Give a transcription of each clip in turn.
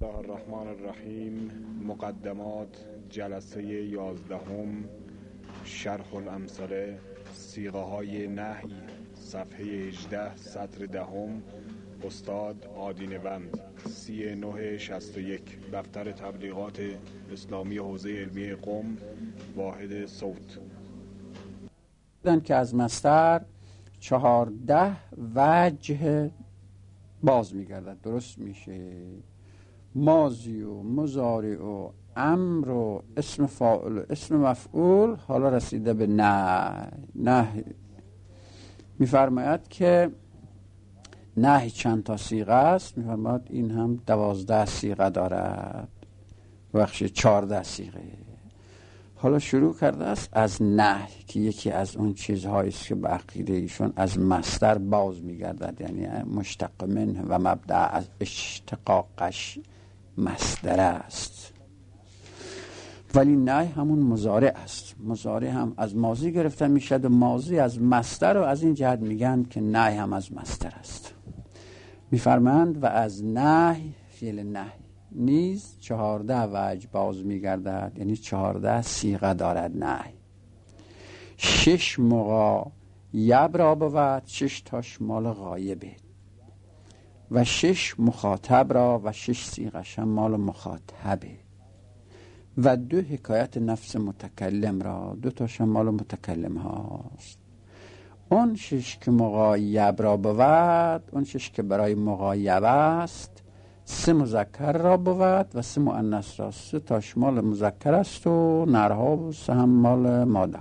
الله الرحمن الرحیم. مقدمات جلسه 11 شرح الامثله صیغه های نحی صفحه 18 سطر 10 استاد آدینه‌بند 3961 دفتر تبلیغات اسلامی حوزه علمی قم واحد صوت. که از مصدر 14 وجه باز میگردد. درست میشه ماضی و مضارع و امر و اسم فاعل و اسم مفعول. حالا رسیده به نهی. میفرماید که نهی چند تا صیغه است. میفرماید این هم 12 صیغه دارد، بخش 14 صیغه. حالا شروع کرده است از نهی که یکی از اون چیزهایی است که به عقیده ایشون از مصدر باز میگردد، یعنی مشتق منه و مبدأ از اشتقاقش مصدر است. ولی نهی همون مضارع است. مضارع هم از ماضی گرفته میشد و ماضی از مصدر، و از این جهت میگن که نهی هم از مصدر است. میفرمایند و از نهی فعل نهی نیز 14 وجه باز میگردد، یعنی 14 صیغه دارد نهی. 6 مغایب را بود، 6 تاش مال غایبه، و 6 مخاطب را و 6 صیغش هم مال مخاطبه، و 2 حکایت نفس متکلم را، 2 تاش هم مال متکلم هاست. اون 6 که مغایب را بود، اون 6 که برای مغایب است، 3 مذکر را بود و 3 مؤنث را. 3 تاش مال مذکر است و نرها و 3 هم مال ماده.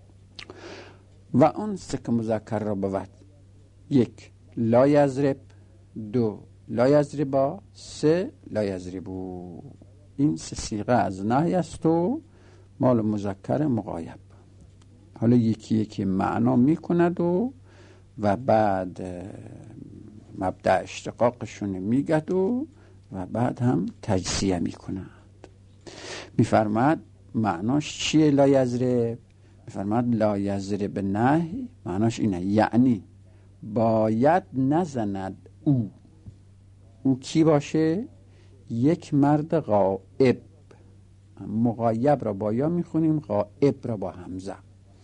و اون 3 که مذکر را بود، 1 لا یضرب، 2 لا یضربا، 3 لا یضربو. این 3 صیغه از نهی است و مال مذکر مغایب. حالا یکی یکی معنا میکند و بعد مبدأ اشتقاقشون میگد و بعد هم تجزیه میکند. میفرماد معناش چیه لا یضرب؟ میفرماد لا یضرب نهی معناش اینه، یعنی باید نزند او کی باشه؟ یک مرد غائب. مغایب را با یا میخونیم، غائب را با همزه.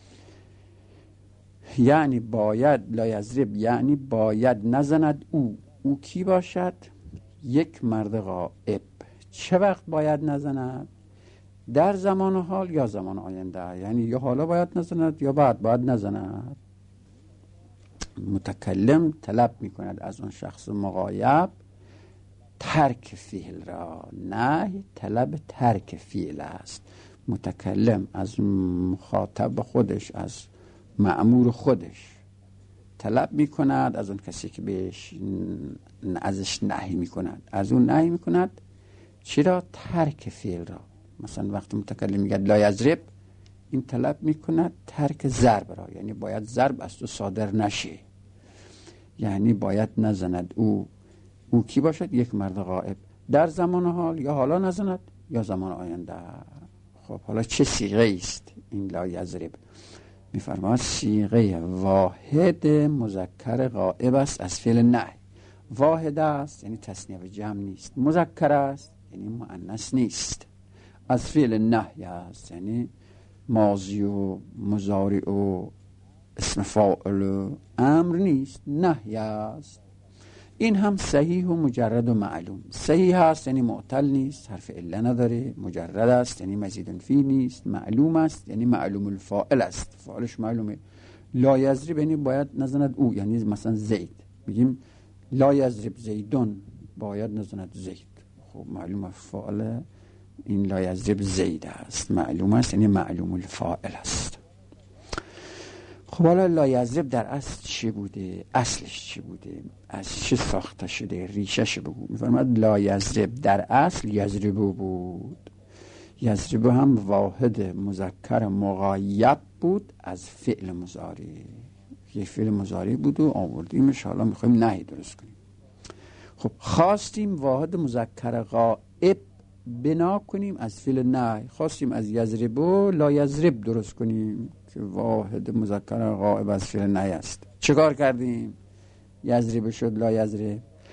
یعنی باید لا یضرب، یعنی باید نزند او کی باشد؟ یک مرد غائب. چه وقت باید نزند؟ در زمان حال یا زمان آینده، یعنی یا حالا باید نزند یا بعد باید نزند. متکلم طلب میکند از اون شخص مغایب ترک فعل را. نه طلب ترک فعل است. متکلم از مخاطب خودش، از مأمور خودش طلب میکند از اون کسی که بهش ازش نهی میکند، از اون نهی میکند. چرا؟ ترک فعل را. مثلا وقتی متکلم میگه لا یضرب، این طلب میکند ترک ضرب را، یعنی باید ضرب از تو صادر نشه، یعنی باید نزند او کی باشد؟ یک مرد غائب. در زمان حال یا حالا نزند یا زمان آینده. خب حالا چه صیغه است این لا یضرب؟ میفرماید صیغه واحد مذکر غائب است از فعل نهی. واحد است یعنی تثنیه و جمع نیست. مذکر است یعنی مؤنث نیست. از فعل نهی است یعنی ماضی و مضارع و اسم فاعل و امر نیست، نهی است. این هم صحیح و مجرد و معلوم. صحیح است یعنی معتل نیست، حرف عله نداره. مجرد است یعنی مزید فی نیست. معلوم است یعنی معلوم الفاعل است، فاعلش معلومه. لا یضرب یعنی باید نزند او، یعنی مثلا زید، میگیم لا یضرب زیدون، باید نزند زید. خب معلوم فاعل این لا یضرب زید است. معلوم است یعنی معلوم الفاعل است. خب حالا لا یضرب در اصل چی بوده؟ اصلش چی بوده؟ از چه ساخته شده؟ ریشش بگو. میفرماید لا یضرب در اصل یضربو بود. یضربو هم واحد مذکر مغایب بود از فعل مضارع. یه فعل مضارع بود و آوردیمش، حالا میخوایم نهی درست کنیم. خب خواستیم واحد مذکر غائب بنا کنیم از فعل نهی. خواستیم از یضربو لا یضرب درست کنیم که واحد مذکر غائب از فعل نهی است. چه کار کردیم؟ یضرب شد لا یضرب.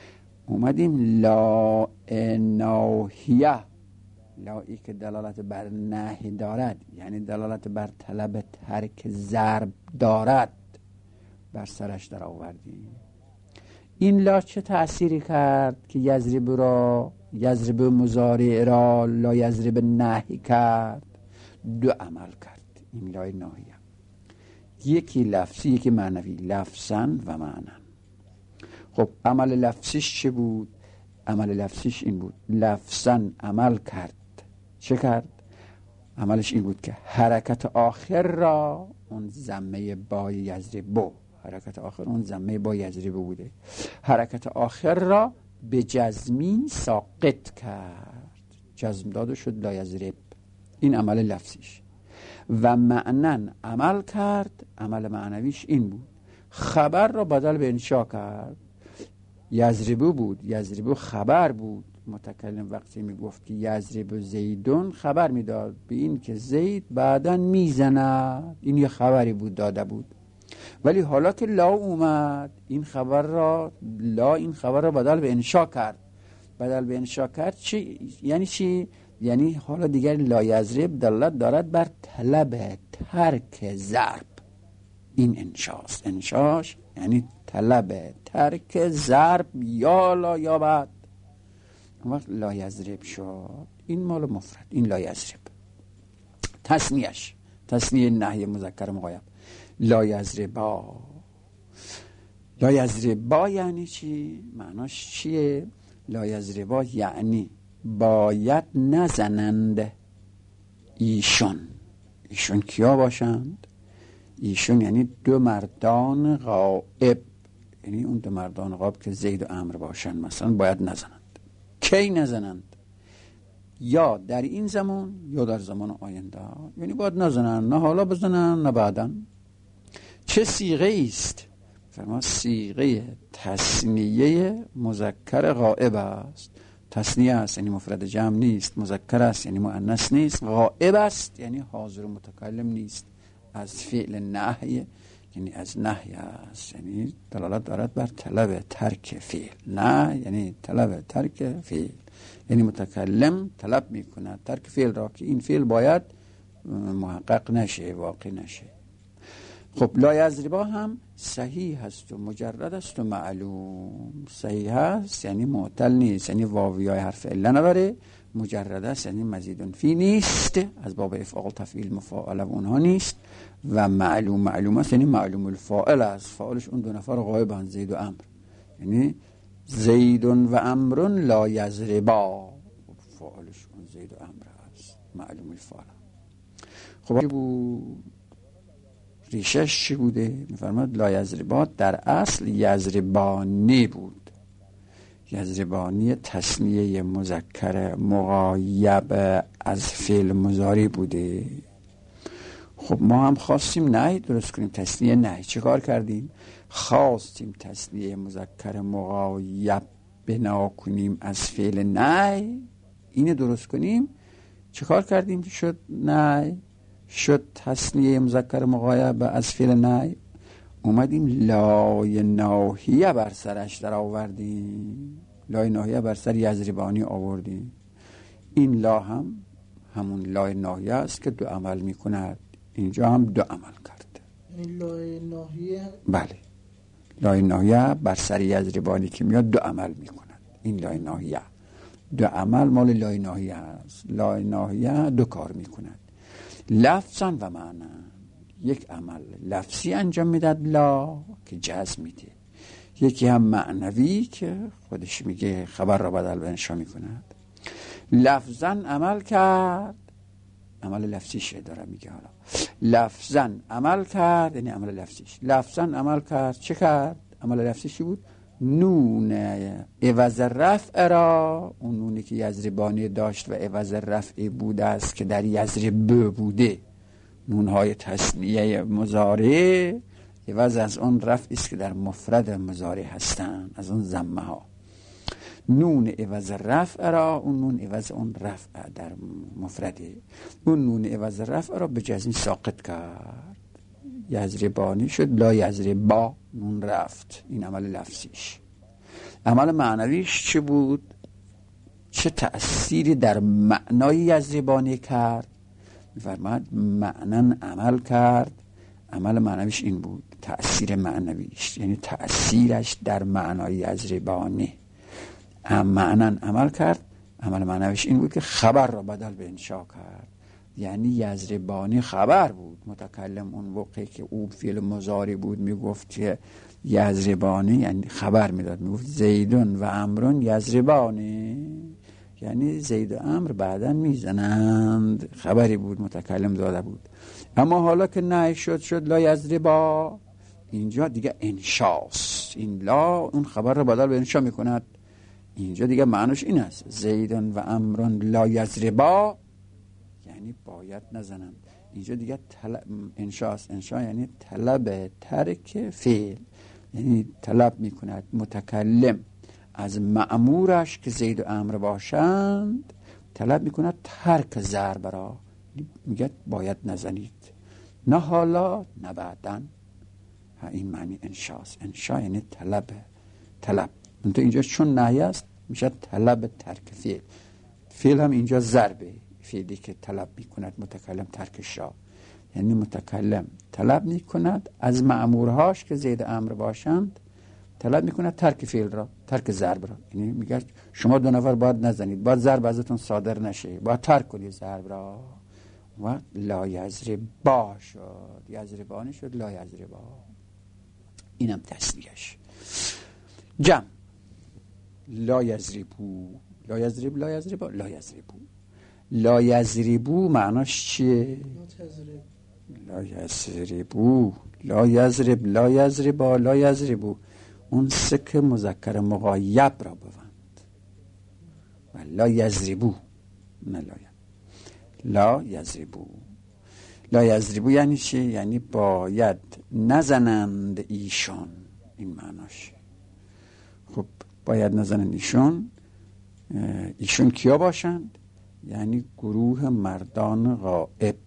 اومدیم لا ناهیه، لایی که دلالت بر نهی دارد یعنی دلالت بر طلب ترک ضرب دارد بر سرش در آوردیم. این لا چه تأثیری کرد که یضرب مضارع را لا یضرب نهی کرد؟ دو عمل کرد این لای ناهیه، یکی لفظی یکی معنوی، لفظاً و معنی. خب عمل لفظیش چه بود؟ عمل لفظیش این بود لفظاً عمل کرد. چه کرد؟ عملش این بود که حرکت آخر را اون ضمه با یضرب، حرکت آخر اون ضمه با یضرب بوده، حرکت آخر را به جزمین ساقط کرد، جزم داده شد لا یضرب. این عمل لفظیش. و معنن عمل کرد، عمل معنویش این بود خبر را بدل به انشا کرد. یضربو بود، یضربو خبر بود. متکلم وقتی میگفت که یضرب زیدون خبر میداد به این که زید بعداً میزند، این یه خبری بود داده بود. ولی حالا که لا اومد این خبر را بدل به انشا کرد. بدل به انشا کرد یعنی چی؟ یعنی حالا دیگر لا یضرب دلالت دارد بر طلب ترک ضرب. این انشاست. انشاش یعنی طلب ترک ضرب یا لا یا بعد. وقت لا یضرب شد این مال مفرد، این لا یضرب. تصنیه نهی مذکر مغایب لا یضربا. لا یضربا یعنی چی؟ معناش چیه؟ لا یضربا یعنی باید نزنند ایشون کیا باشند؟ ایشون یعنی دو مردان غائب، یعنی اون دو مردان غائب که زید و عمرو باشند مثلا باید نزنند. کی نزنند؟ یا در این زمان یا در زمان آینده، یعنی باید نزنند، نه حالا بزنند نه بعداً. چه صیغه است؟ فرما صیغه تثنیه مذکر غائب است. تثنیه است یعنی مفرد جمع نیست، مذکر است یعنی مؤنث نیست، غائب است یعنی حاضر متکلم نیست. از فعل نهی یعنی از نهی است، یعنی دلالت دارد بر طلب ترک فعل. نه یعنی طلب ترک فعل، یعنی متکلم طلب میکند ترک فعل را که این فعل باید محقق نشه، واقع نشه. خب لا یضربا هم صحیح هست و مجرد است و معلوم. صحیح هست یعنی معتل نیست، یعنی واویای حرف عله نداره. مجرد است یعنی مزیدون فی نیست، از باب افعال تفعیل مفاعله و اونها نیست. و معلوم است یعنی معلوم الفاعل است، فاعلش اون دو نفر غایبند زید و عمرو، یعنی زیدون و عمرون لا یضربا، فاعلش اون زید و عمرو است، معلوم الفاعل. خب ریشش چی بوده؟ میفرماد لا یضربا در اصل یضربانی بود، یضربانی تثنیه مذکر مغایب از فعل مضارع بوده. خب ما هم خواستیم نهی درست کنیم، تثنیه نهی. چه کار کردیم؟ خواستیم تثنیه مذکر مغایب بنا کنیم از فعل نهی، اینه درست کنیم. چه کار کردیم که شد نهی؟ شد تثنیه مذکر مغایب از فعل نهی. اومدیم لای ناهیه بر سرش در آوردیم، لای ناهیه بر سر یضربانی آوردیم. این لا هم همون لای ناهیه است که دو عمل میکند. اینجا هم دو عمل کرد. این لای ناهیه، بله، لای ناهیه بر سر یضربانی که میاد دو عمل میکند. این لای ناهیه دو عمل مال لای ناهیه است. لای ناهیه دو کار میکند، لفظاً و معنی. یک عمل لفظی انجام میداد لا که جزم میده، یکی هم معنوی که خودش میگه خبر را بدل به انشا میکند. لفظاً عمل کرد، عمل لفظیشه داره میگه. حالا لفظاً عمل کرد یعنی عمل لفظیش. لفظاً عمل کرد، چه کرد؟ عمل لفظیشی بود نون عوض رفع را، اون نونی که یضربانی داشت و عوض رفع بوده است که در یضرب بوده. نونهای تثنیه مضارع عوض از اون رفع است که در مفرد مضارع هستند، از اون ضمه ها. نون عوض رفع را، اون نون عوض اون رفع در مفرده، اون نون عوض رفع را به جزمی ساقط کرد، یضربانی شد لا یضربا، نون رفت. این عمل لفظیش. عمل معنویش چه بود؟ چه تأثیری در معنای یزربانی کرد؟ می‌فرماید معنن عمل کرد. عمل معنویش این بود، تأثیر معنویش یعنی تأثیرش در معنای یزربانی. معنن عمل کرد، عمل معنویش این بود که خبر را بدل به انشا کرد. یعنی یزربانی خبر بود. متکلم اون وقتی که او فعل مضارع بود میگفت که یزربانی یعنی خبر میداد، میگفت زیدون و عمرون یزربانی، یعنی زید و عمرو بعداً میزنند. خبری بود متکلم داده بود. اما حالا که نهی شد لا یزربا، اینجا دیگه انشاست. این لا اون خبر رو بدل به انشا میکند. اینجا دیگه معنیش این است زیدون و عمرون لا یزربا، یعنی باید نزنند. اینجا دیگه انشاست. انشا یعنی طلب ترک فعل، یعنی طلب میکند متکلم از مأمورش که زید و عمرو باشند، طلب میکند ترک ضرب را. میگه باید نزنید، نه حالا نه بعداً. این معنی انشاست. انشا یعنی طلب. تو اینجا چون نهی است میشه طلب ترک فعل. فعل هم اینجا ضربه، فعلی که طلب میکند متکلم ترکش را. یعنی متکلم طلب میکند از مأمورهاش که زید و عمرو باشند، طلب میکند ترک فعل را، ترک ضرب را. یعنی میگه شما دو نفر باید نزنید، باید ضرب ازتون صادر نشه، باید ترک کنید ضرب را. و لا یضربا شد، یضربانی شد لا یضربا. اینم تسنیه‌اش. جمع لا یضربو، لا یضرب، لا یضربا، لا یضربو. لا یضربو معناش چیه؟ لا یضربو، لا یضرب، لا یضربا، لا یضربو. اون سه که مذکر مغایب را بوند. و لا یضربو، نه لا یضربو. لا یضربو یعنی چی؟ یعنی باید نزنند ایشان. این معناش. خب باید نزنند ایشان. ایشان کیا باشند؟ یعنی گروه مردان غائب.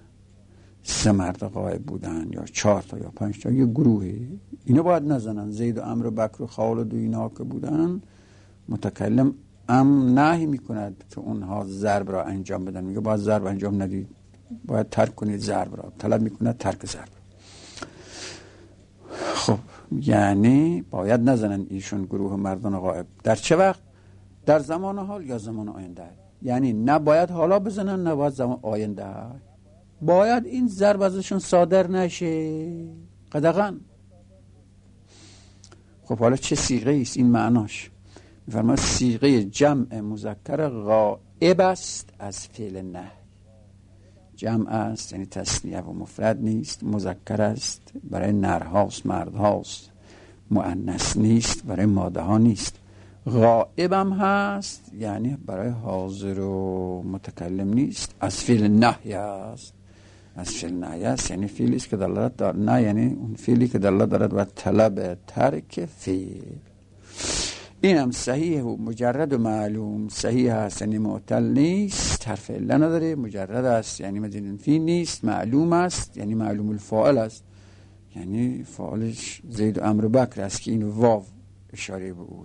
3 مرد غائب بودن یا 4 تا یا 5 تا، یه گروهی. اینا باید نزنن. زید و عمرو و بکر و خالد و اینا که بودن، متکلم نهی میکند که اونها ضرب را انجام بدن. میگه باید ضرب انجام ندید، باید ترک کنید ضرب را. طلب میکند ترک ضرب. خب یعنی باید نزنن ایشون گروه مردان غائب. در چه وقت؟ در زمان حال یا زمان آینده. یعنی نه باید حالا بزنن نه باید زمان آینده. باید این ضرب ازشون صادر نشه قدغن. خب حالا چه صیغه است این معناش؟ میفرماید صیغه جمع مذکر غائب است از فعل نهی. جمع است یعنی تثنیه و مفرد نیست، مذکر است برای نرهاست مردهاست، مؤنث نیست برای ماده ها نیست. غائب هم هست یعنی برای حاضر و متکلم نیست، از فعل نهی است. از فعل نهی است یعنی فعلی است که دلالت دارد، نه یعنی اون فعلی که دلالت دارد بر طلب ترک فعل. این هم صحیح و مجرد و معلوم. صحیح است یعنی معتل نیست، حرف عله نداره. مجرد است یعنی مدین فی نیست. معلوم است یعنی معلوم الفاعل است، یعنی فاعلش زید و عمرو بکر است که این واو اشاره به اوه.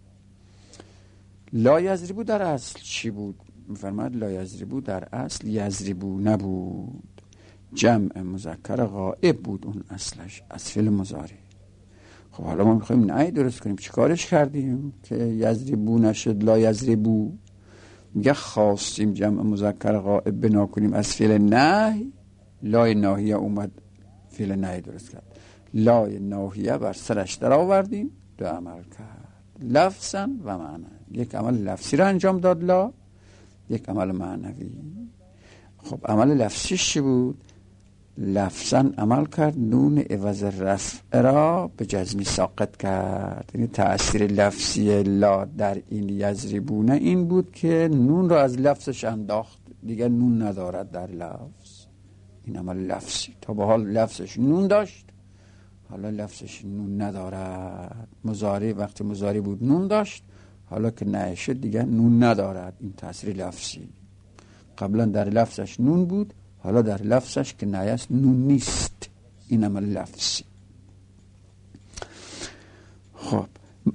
لا یضربو در اصل چی بود؟ میفرماید لا یضربو در اصل یضربو نبود، جمع مذکر غائب بود اون اصلش، از فعل مضارع. خب حالا ما میخوایم نهی درست کنیم، چیکارش کردیم که یضربو نشد لا یضربو؟ میگه خواستیم جمع مذکر غائب بنا کنیم از فعل نهی، لای ناهیه اومد فعل نهی درست کرد. لای ناهیه بر سرش در آوردیم، 2 عمل کرد، لفظا و معنی. یک عمل لفظی را انجام داد لا، یک عمل معنوی. خب عمل لفظیش چی بود؟ لفظا عمل کرد، نون عوض رفع را به جزمی ساقط کرد. یعنی تأثیر لفظی لا در این یضربونه این بود که نون را از لفظش انداخت، دیگه نون ندارد در لفظ. این عمل لفظی. تا به حال لفظش نون داشت، حالا لفظش نون ندارد. مضارع وقتی مضارع بود نون داشت، حالا که نهی شد دیگه نون ندارد. این تأثیر لفظی. قبلا در لفظش نون بود، حالا در لفظش که نهی است نون نیست. این عمل لفظی. خب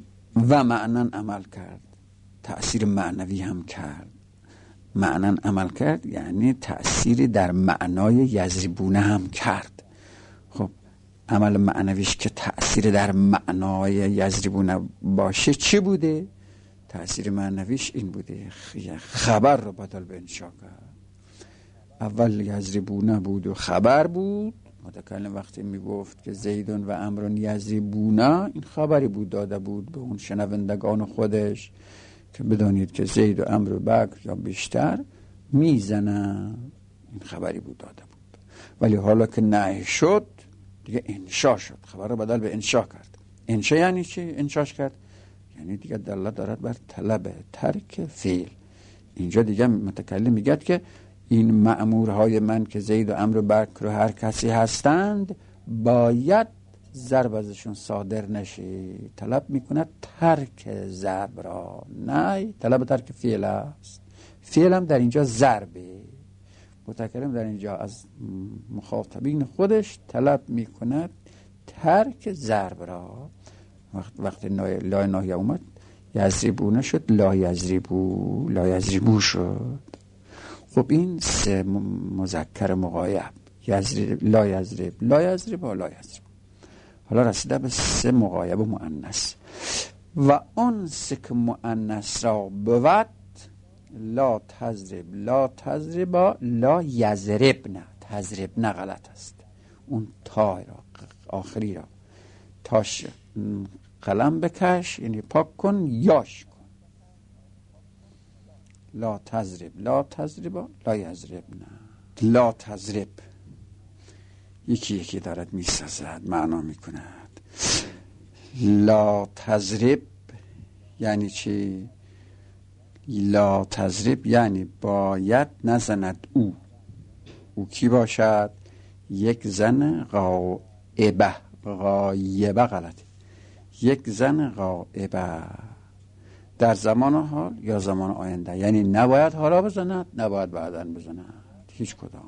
و معنن عمل کرد، تأثیر معنوی هم کرد. معنن عمل کرد یعنی تأثیری در معنای یضربونه هم کرد. خب عمل معنویش که تأثیر در معنای یضربونه باشه چی بوده؟ تأثیر معنویش این بوده خبر رو بدل به انشا کرد. اول یضربونه بود و خبر بود. متکلم وقتی میگفت که زیدون و عمرون یضربونه، این خبری بود داده بود به اون شنوندگان خودش که بدانید که زید و عمرو و بکر یا بیشتر میزنن. این خبری بود داده بود. ولی حالا که نهی شد دیگه انشا شد، خبر رو بدل به انشا کرد. انشا یعنی چی؟ انشاش کرد یعنی دیگه دلالت دارد بر طلب ترک فعل. اینجا دیگه متکلم میگه که این مأمورهای من که زید و عمرو و بکر و هر کسی هستند باید ضرب ازشون صادر نشه. طلب میکند ترک ضرب را، نه طلب ترک فعل است. فعل هم در اینجا ضربه. متکلم در اینجا از مخاطبین خودش طلب میکند ترک ضرب را. وقتی لا ناهیه اومد یضربونه شد لا یضربو شد. خب این سه مذکر مغایب، لا یضرب. حالا رسیده به سه مغایب مؤنث و اون سه که مؤنث را بود لا تضرب لا یضربن. تضربن غلط است. اون تا را آخری را تاش قلم بکش یعنی پاک کن، یاش کن. لا تضرب لا یضربن. لا تضرب یکی یکی دارد میسازد، معنا میکند. لا تضرب یعنی چی؟ لا تضرب یعنی باید نزند او کی باشد؟ یک زن غائبه غلطه. یک زن غائبه در زمان حال یا زمان آینده، یعنی نباید حالا بزند نباید بعداً بزند، هیچ کدام.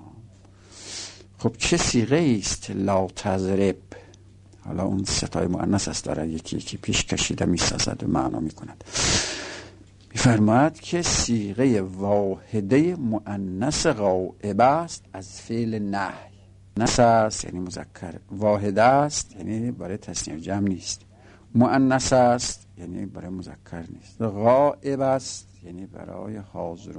خب چه صیغه است لا تضرب؟ حالا اون ستای مؤنث است، داره یکی یکی پیش کشیده میسازد و معنا میکند. میفرماید که صیغه واحده مؤنث غائبه است از فعل نهی. مؤنث است یعنی مذکر، واحده است یعنی برای تثنیه جمع نیست، مؤنث است یعنی برای مذکر نیست، غائب است یعنی برای حاضر و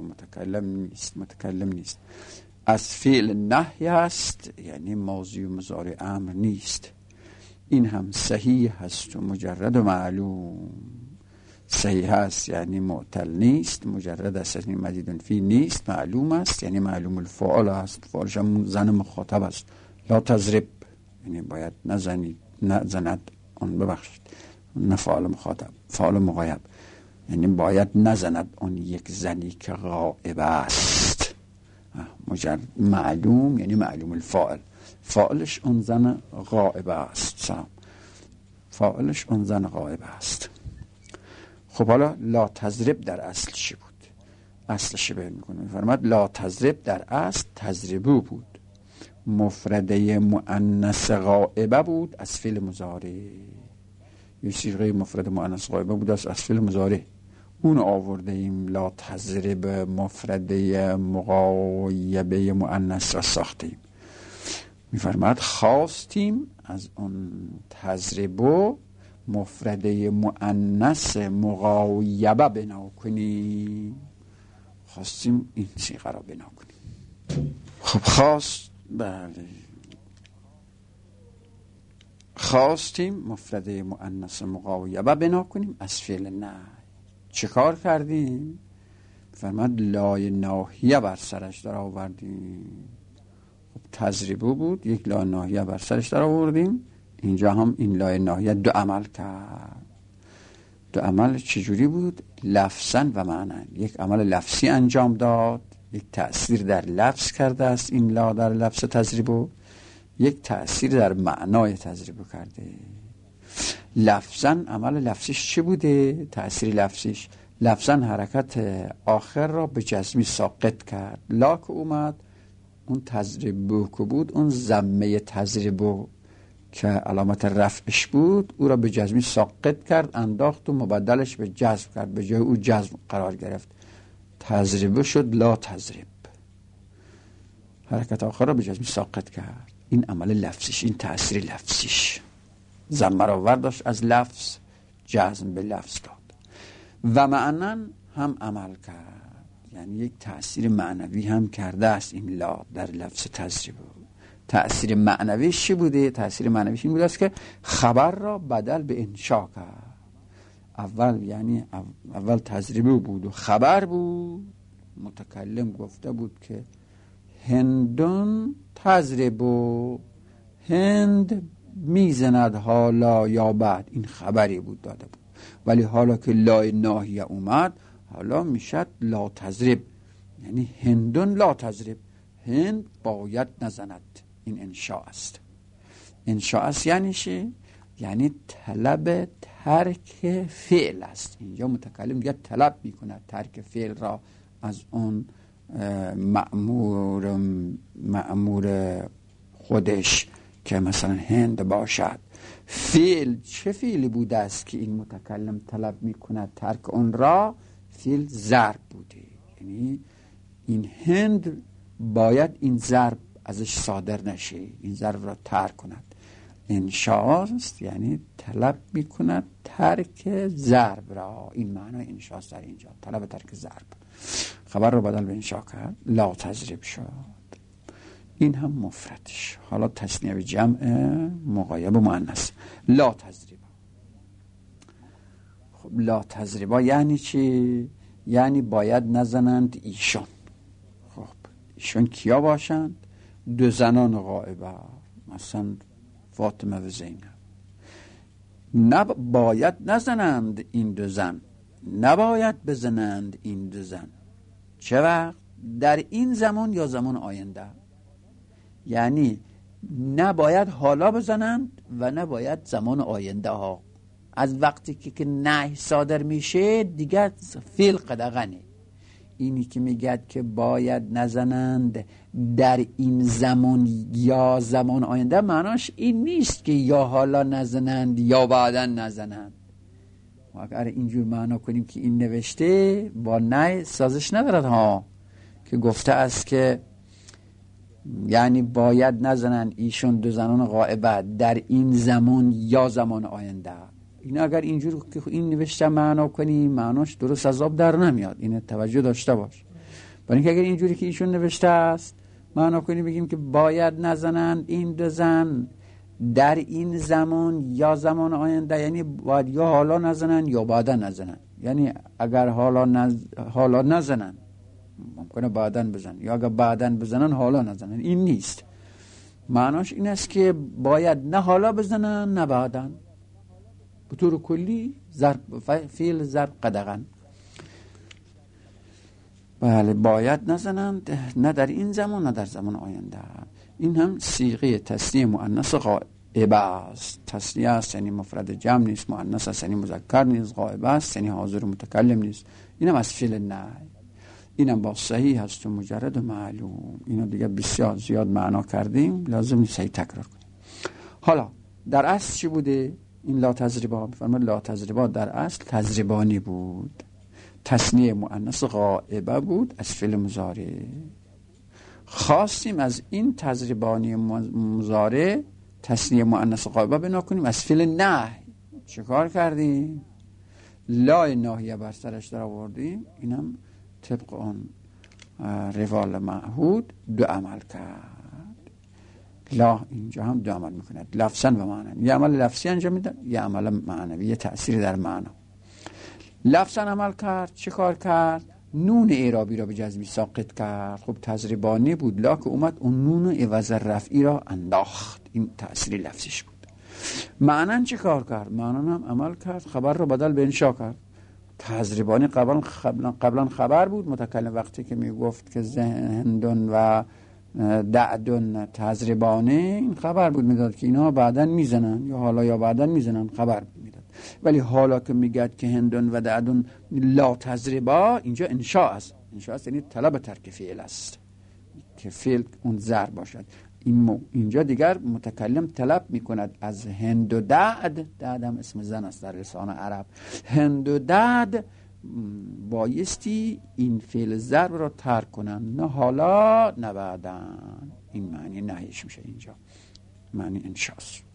متکلم نیست. از فعل نهی است یعنی ماضی و مضارع امر نیست. این هم صحیح هست و مجرد و معلوم. صحیح است یعنی معتل نیست، مجرد است یعنی مزید فی نیست، معلوم است یعنی معلوم الفاعل است، فاعلش هم زن مخاطب است. لا تضرب یعنی باید نزند، اون ببخشید نه فاعل مخاطب، فاعل مغایب یعنی باید نزند اون یک زنی که غائب است. معلوم یعنی معلوم الفاعل، فاعلش اون زن غائب است. فاعلش اون زن غائب است. خب حالا لا تضرب در اصل چی بود؟ اصلش بیان میکنه. میفرماد لا تضرب در اصل تضربو بود، مفرده مؤنث غائبه بود از فعل مضارع. یه صیغه مفرد مؤنث غائبه بود از فعل مضارع، اون آورده ایم لا تضرب مفرده مغایبه مؤنث را ساختیم. میفرماد خواستیم از اون تضربو مفرده مؤنث مغایبه بنا کنیم. خواستیم این صیغه را بنا کنیم. خب بله خواستیم مفرده مؤنث مغایبه بنا کنیم از فعل نه. چه کار کردیم؟ فرماد لای ناهیه بر سرش در آوردیم. خب تضریبو بود، یک لای ناهیه بر سرش در آوردیم. اینجا هم این لای ناهیه دو عمل کرد. دو عمل چجوری بود؟ لفظاً و معناً. یک عمل لفظی انجام داد، یک تأثیر در لفظ کرده است این لا در لفظ تضریبو، یک تأثیر در معنای تضریبو کرده. لفظاً عمل لفظیش چی بوده؟ تأثیر لفظیش لفظاً حرکت آخر را به جزمی ساقط کرد. لا که اومد، اون تضریبو که بود اون ضمه تضریبو که علامت رفعش بود او را به جزمی ساقط کرد، انداخت و مبدلش به جزم کرد، به جای او جزم قرار گرفت. تضربه شد لا تضرب. حرکت آخر را به جزمی ساقط کرد. این عمل لفظیش، این تأثیر لفظیش. ضمه را ورداشت از لفظ، جزم به لفظ داد و معنن هم عمل کرد، یعنی یک تأثیر معنوی هم کرده است این لا در لفظ تضربه. تأثیر معنویش چی بوده؟ تأثیر معنویش این بوده است که خبر را بدل به انشا کرد. اول تضربه بود و خبر بود. متکلم گفته بود که هندون تضربه، هند میزند حالا یا بعد، این خبری بود داده بود. ولی حالا که لا ناهیه اومد، حالا میشد لا تضرب، یعنی هندون لا تضرب، هند باید نزند. این انشاء است. انشاء است یعنی چی؟ یعنی طلب ترک فعل است. اینجا متکلم دیگه طلب میکنه ترک فعل را از اون مأمور خودش که مثلا هند باشد. فعل چه فعلی بوده است که این متکلم طلب میکنه ترک اون را؟ فعل ضرب بوده، یعنی این هند باید این ضرب ازش صادر نشه، این ضرب را ترک کند. انشاء است یعنی طلب میکند ترک ضرب را. این معنی انشاء است در اینجا، طلب ترک ضرب. خبر رو بدل به انشاء کرد، لا تضرب شد. این هم مفردش. حالا تثنیه به جمع مغایب و مؤنث. لا تضرب. خب لا تضرب یعنی چی؟ یعنی باید نزنند ایشون. خب ایشون کیا باشند؟ دو زنان غائبه، مثلا فاطمه و زینب. باید نزنند این دو زن، نباید بزنند این دو زن. چه وقت؟ در این زمان یا زمان آینده. یعنی نباید حالا بزنند و نباید زمان آینده ها. از وقتی که نهی صادر میشه دیگه فعل قدغنه. اینی که میگد که باید نزنند در این زمان یا زمان آینده، معناش این نیست که یا حالا نزنند یا بعدا نزنند. و اگر اینجور معنا کنیم که این نوشته با نه سازش ندارد ها، که گفته است که یعنی باید نزنند ایشون دو زنان غائبه در این زمان یا زمان آینده. این اگر اینجور که این نوشته معنا کنیم، معناش درست از آب در نمیاد. این توجه داشته باش. برای اینکه اگر اینجوری که ایشون نوشته است معنا کنیم، بگیم که باید نزنند این دو زن در این زمان یا زمان آینده، یعنی باید یا حالا نزنند یا بعدا نزنند. یعنی اگر حالا نزنند ممکنه بعدا بزنن، یا اگر بعدا بزنن حالا نزنن. این نیست. معناش این است که باید نه حالا بزنن نه بعدا. به طور کلی فعل ضرب قدغن. بله، باید نزنند نه در این زمان نه در زمان آینده. این هم صیغه تثنیه مؤنث غائبه است. تثنیه است یعنی مفرد جمع نیست، مؤنث است یعنی مذکر نیست، غائبه است یعنی حاضر متکلم نیست. اینم از فعل نهی. اینم با صحیح هست و مجرد و معلوم. اینو دیگه بسیار زیاد معنا کردیم، لازم نیست صحیح تکرار کنیم. حالا در اصل چی بوده این لا تضربا؟ میفرماید لا تضربا در اصل تضربانی بود، تثنیه مؤنث غائبه بود از فعل مضارع. خواستیم از این تضربانی مضارع تثنیه مؤنث غائبه بنا کنیم از فعل نهی. چه کار کردیم؟ لا ناهیه بر سرش در آوردیم. اینم طبق اون روال معهود دو عمل کرد. لا اینجا هم دو عمل میکند، لفظاً و معنی. یه عمل لفظی انجام میدن، یه عمل معنوی، یه تأثیری در معنا. لفظاً عمل کرد. چه کار کرد؟ نون اعرابی را به جزمی ساقط کرد. خب تضربانی بود، لا که اومد اون نون عوض رفعی را انداخت. این تأثیری لفظیش بود. معنی چه کار کرد؟ معنی هم عمل کرد، خبر را بدل به انشا کرد. تضربانی قبلا خبر بود. متکلم وقتی که میگفت که هندون و دعدون تضربانه، این خبر بود میداد که اینا بعدن میزنن، یا حالا یا بعدن میزنن، خبر میداد. ولی حالا که میگد که هندون و دعدون لا تضربا، اینجا انشاء است. انشاء است یعنی طلب ترک فعل است، که فعل اون ضرب باشد. اینجا دیگر متکلم طلب میکند از هند و دعد، دعد هم اسم زن است در لسان عرب، هند و دعد بایستی این فعل ضرب را ترک کنن، نه حالا نه بعدا. این معنی نهیش میشه اینجا، معنی انشاست.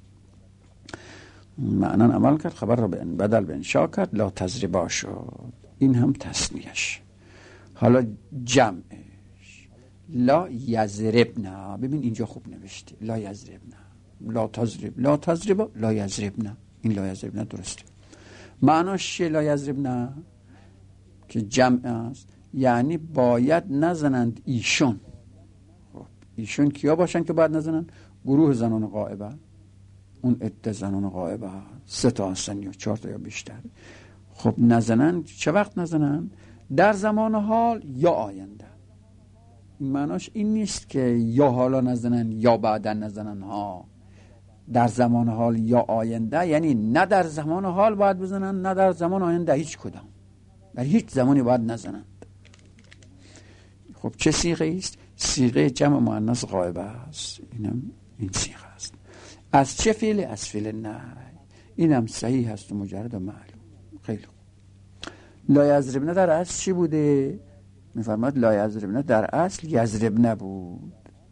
معنی عمل کرد، خبر را بدل به انشا کرد، لا تضربا شد. این هم تثنیه‌اش. حالا جمعش لا یضربنا. ببین اینجا خوب نوشته لا یضربنا، لا تضرب، لا تضربا، لا یضربنا. این لا یضربنا درسته. معناش چیه لا یضربنا؟ که جمع است، یعنی باید نزنند ایشون. خب ایشون کیا باشن که باید نزنند؟ گروه زنان غائبه. اون عده زنان غائبه 3 تا هستن یا 4 تا یا بیشتر. خب نزنند. چه وقت نزنند؟ در زمان حال یا آینده. این معناش این نیست که یا حالا نزنن یا بعدا نزنن ها. در زمان حال یا آینده، یعنی نه در زمان حال باید بزنن نه در زمان آینده، هیچ کدام، در هیچ زمانی باید نزنند. خب چه صیغه است؟ صیغه جمع مؤنث غائبه است. این صیغه است. از چه فعل؟ از فعل نهی. اینم صحیح است و مجرد و معلوم. خیلی خوب. لا یضربن در اصل چی بوده؟ میفرماد لا یضربن در اصل یضربن بود.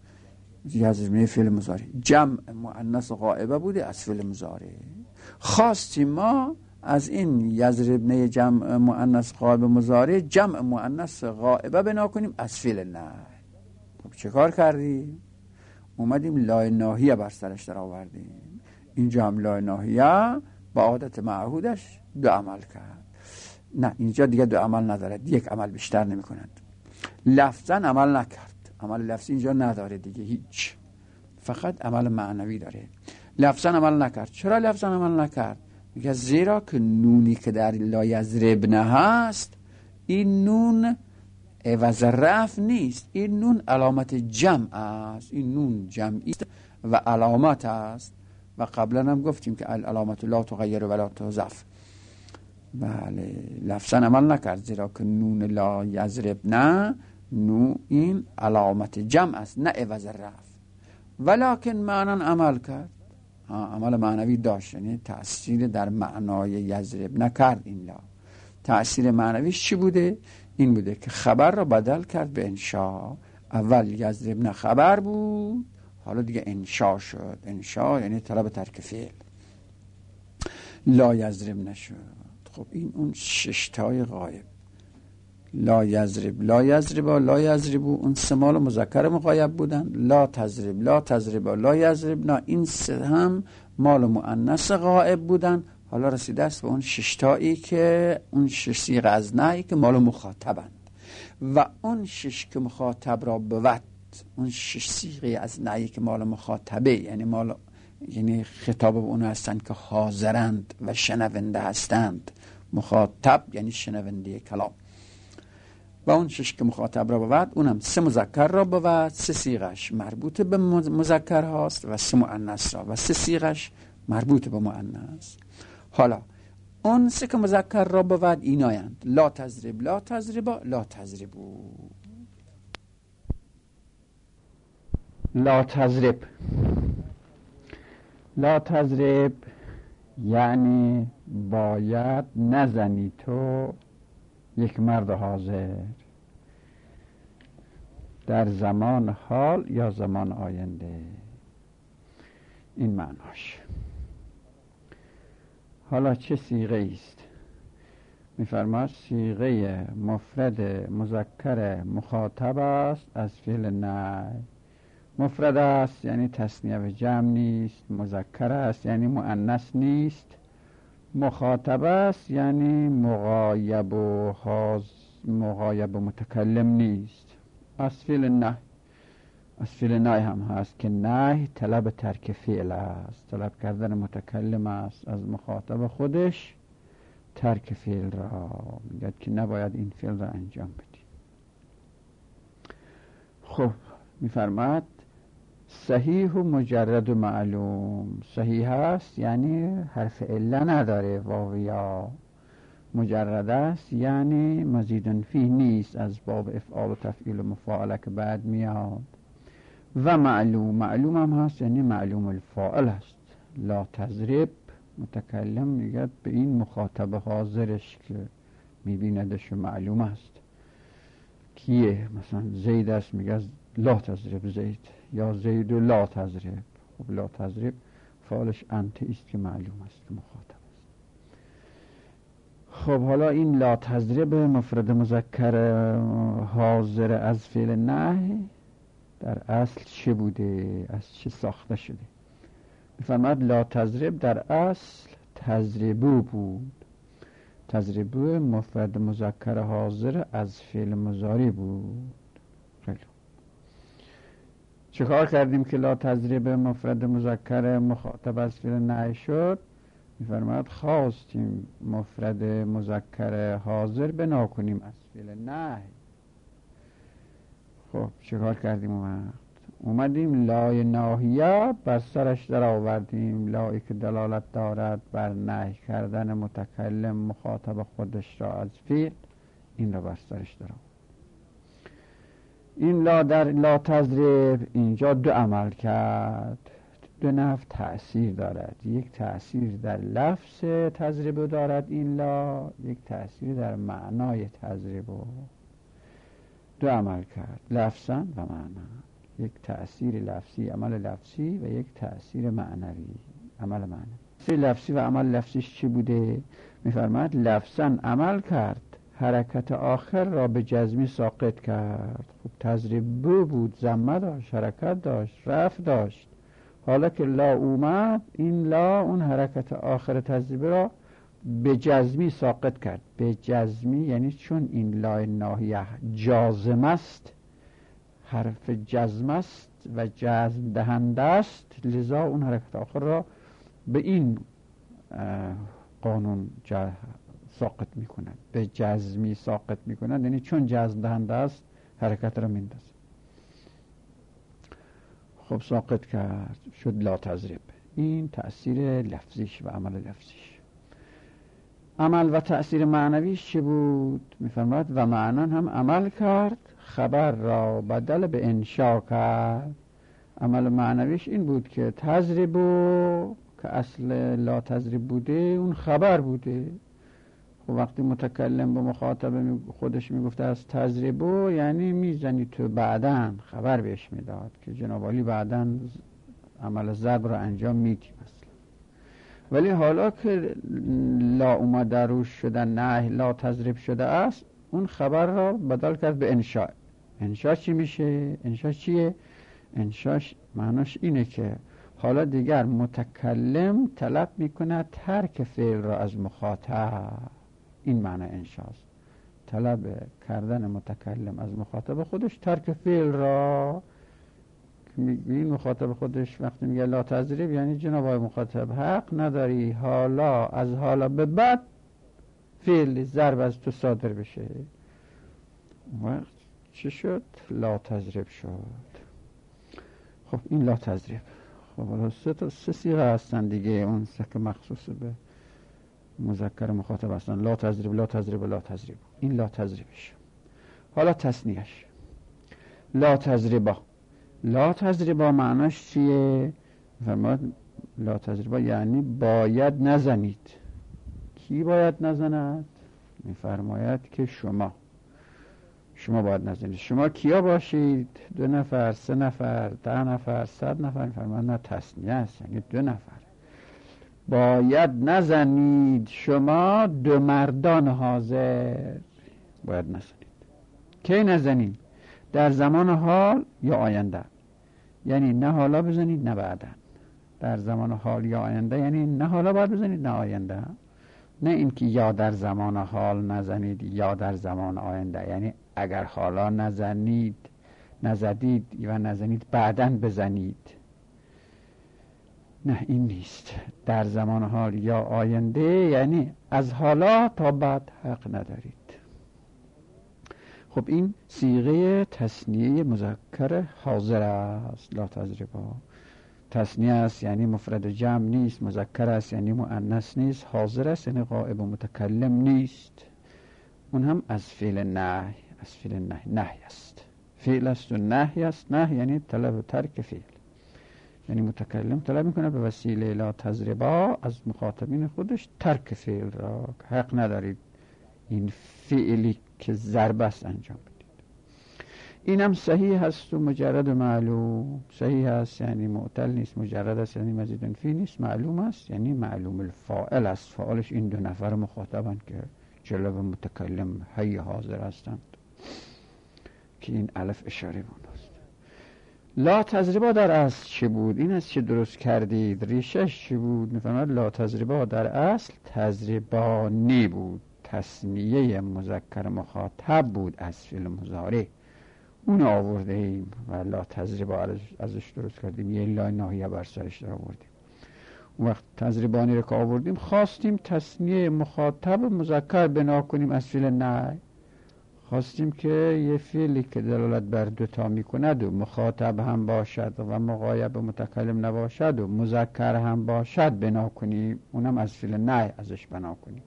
یضربن فعل مضارع، جمع مؤنث غائبه بوده از فعل مضارع. خواستیم ما از این یضربن جمع مؤنث غائبه مضارع جمع مؤنث غائبه بنا کنیم از فعل نهی. خب چه کار کردیم؟ اومدیم لا ناهیه بر سرش در آوردیم. اینجا هم لا ناهیه با عادت معهودش 2 عمل کرد. نه اینجا دیگه 2 عمل ندارد، 1 عمل بیشتر نمی کند. لفظا عمل نکرد، عمل لفظی اینجا نداره دیگه، هیچ، فقط عمل معنوی داره. لفظا عمل نکرد. چرا لفظا عمل نکرد؟ میگه زیرا که نونی که در لا یضربن هست، این نون عوض رفع نیست، این نون علامت جمع است. این نون جمعی است و علامت است و قبلا هم گفتیم که علامت لا تغیر ولا تضاف. بله لفظا عمل نکرد زیرا که نون لا یضربن نون این علامت جمع است نه عوض رفع. ولکن معنی عمل کرد، عمل معنوی داشت، یعنی تأثیر در معنای یضرب نکرد. این لا تأثیر معنویش چی بوده؟ این بوده که خبر را بدل کرد به انشا. اول یضربن خبر بود، حالا دیگه انشا شد. انشا یعنی طلب ترک فعل. لا یضرب نشد. خب این اون 6 تای غایب، لا یضرب، لا یضربا، لا یضربو، اون 3 مال مذکر مغایب بودن. لا تضرب، لا تضربا، لا یضربنا، این 3 هم مال مؤنث غایب بودن. حالا رسیده است به اون 6 تایی که اون 6 صیغه از نهی که مال مخاطبند و اون 6 که مخاطب را بود، اون 6 صیغه از نهی که مال مخاطبه، یعنی خطاب به اون هستند که حاضرند و شنونده هستند. مخاطب یعنی شنونده کلام. و اون 6 که مخاطب را بود، اونم 3 مذکر را بود، 3 صیغش مربوط به مذکر هاست و 3 مؤنث را و 3 صیغش مربوط به مؤنث. حالا اون 3 که مذکر را بود اینایند: لا تضرب، لا تضربا، لا تضربو. لا تضرب، لا تضرب یعنی باید نزنی تو یک مرد حاضر در زمان حال یا زمان آینده. این معناش. حالا چه صیغه است؟ می‌فرماید صیغه مفرد مذکر مخاطب است از فعل نهی. مفرد است یعنی تثنیه و جمع نیست. مذکر است یعنی مؤنث نیست. مخاطب است یعنی مغایب و متکلم نیست. از فعل نهی. از فعل نهی هم هست که نهی طلب ترک فعل است، طلب کردن متکلم است از مخاطب خودش ترک فعل را، میگه که نباید این فعل را انجام بدی. خب میفرماد صحیح و مجرد و معلوم. صحیح است یعنی حرف عله نداره، واو یا. مجرد است یعنی مزید فیه نیست، از باب افعال و تفعیل و مفاعله که بعد میاد. و معلوم هم هست، یعنی معلوم الفاعل هست. لا تضرب، متکلم میگه به این مخاطب حاضرش که میبیندش معلوم است کیه. مثلا زید است میگه لا تضرب زید، یا زید لا تضرب. خب لا تضرب فعلش انت است که معلوم است که مخاطب است. خب حالا این لا تضرب مفرد مذکر حاضر از فعل نهی در اصل چه بوده، از چه ساخته شده؟ میفرماید لا تضرب در اصل تضربو بود. تضربو مفرد مذکر حاضر از فعل مضارع بود. خیلی چه کار کردیم که لا تضرب مفرد مذکر مخاطب از فعل نهی شد؟ میفرماید خواستیم مفرد مذکر حاضر بنا کنیم از فعل نهی. خب چه کار کردیم؟ اومدیم لای ناهیه بر سرش در آوردیم. لایی که دلالت دارد بر نهی کردن متکلم مخاطب خودش را از فعل، این را بر سرش در آورد. این لا در لا تضرب اینجا دو عمل کرد، دو نحو تأثیر دارد. یک تأثیر در لفظ تضرب دارد این لا، یک تأثیر در معنای تضرب. دو عمل کرد، لفظا و معنا. یک تأثیر لفظی، عمل لفظی، و یک تأثیر معنوی، عمل معنوی. تأثیر لفظی و عمل لفظیش چی بوده؟ میفرماید لفظا عمل کرد، حرکت آخر را به جزمی ساقط کرد. خب تضرب بود، ضمه داشت، حرکت داشت، رفع داشت. حالا که لا اومد، این لا اون حرکت آخر تضرب را به جزمی ساقط کرد. به جزمی یعنی چون این لای ناهیه جازم است، حرف جزم است و جزم دهنده است، لذا اون حرکت آخر را به این قانون ساقط میکنند. به جزمی ساقط میکنند، یعنی چون جزم دهنده است حرکت را میندازه. خب ساقط کرد، شد لا تضرب. این تأثیر لفظیش و عمل لفظیش. عمل و تأثیر معنویش چه بود؟ میفرماید و معنان هم عمل کرد، خبر را بدل به انشا کرد. عمل معنویش این بود که تضربو که اصل لا تضرب بوده اون خبر بوده. خب وقتی متکلم به مخاطب خودش میگفته از تضربو، یعنی میزنی تو، بعدن خبر بهش میداد که جناب عالی بعدن عمل ضرب را انجام میدی مثلا. ولی حالا که لا اومده روش شده، نه لا تضرب شده است، اون خبر را بدل کرد به انشاء. انشاء چی میشه؟ انشاء چیه؟ انشاء معناش اینه که حالا دیگر متکلم طلب میکنه ترک فعل را از مخاطب. این معنی انشاست، طلب کردن متکلم از مخاطب خودش ترک فعل را. این مخاطب خودش وقتی میگه لا تضرب، یعنی جناب آقای مخاطب حق نداری حالا از حالا به بعد فعل ضرب از تو صادر بشه. وقت چی شد؟ لا تضرب شد. خب این لا تضرب. خب حالا سه صیغه هستن دیگه، اون سه که مخصوص به مذکر مخاطب هستن. لا تضرب، لا تضرب، لا تضرب. این لا تضربش. حالا تثنیهش لا تضربا. لا تضربا معناش چیه؟ فرماید لا تضربا یعنی باید نزنید. کی باید نزند؟ میفرماید که شما باید نزنید. شما کیا باشید؟ 2 نفر، 3 نفر، 10 نفر، 100 نفر. میفرماید نه، تثنیه است، یعنی 2 نفر. باید نزنید شما 2 مردان حاضر. باید نزنید. کی نزنید؟ در زمان حال یا آینده. یعنی نه حالا بزنید نه بعدا. در زمان حال یا آینده یعنی نه حالا باید بزنید نه آینده. نه اینکه یا در زمان حال نزنید یا در زمان آینده، یعنی اگر حالا نزدید و نزنید بعداً بزنید. نه این نیست. در زمان حال یا آینده یعنی از حالا تا بعد حق ندارید. خب این صیغه تثنیه مذکر حاضر است. لا تضربا تثنیه است یعنی مفرد جمع نیست، مذکر است یعنی مؤنث نیست، حاضر است یعنی غائب و متکلم نیست. اون هم از فعل نهی، از فعل نهی است. فعل است و نهی است. نهی یعنی طلب و ترک فعل، یعنی متکلم طلب میکنه به وسیله لا تضربا از مخاطبین خودش ترک فعل را، حق ندارید این فعلی که ضرب است انجام بدید. اینم صحیح هست و مجرد و معلوم. صحیح هست یعنی معتل نیست، مجرد است یعنی مزید فی نیست، معلوم است یعنی معلوم الفاعل است. فاعلش این دو نفر مخاطبند که جلو متکلم حی حاضر هستند که این الف اشاره بود است. لا تضربا در اصل چه بود؟ این است چه درست کردید. ریشش چه بود؟ میفهمد لا تضربا در اصل تضربانی بود، تثنیه مذکر مخاطب بود از فعل مضارع، اون آورده ایم و لا تضربا ازش درست کردیم، یه لا ناهیه بر سرش در آوردیم. اون وقت تضربانی رو که آوردیم خواستیم تثنیه مخاطب مذکر بنا کنیم از فعل نه. خواستیم که یه فعلی که دلالت بر دوتا میکند و مخاطب هم باشد و مغایب متکلم نباشد و مذکر هم باشد بنا کنیم، اونم از فعل نه ازش بنا کنیم.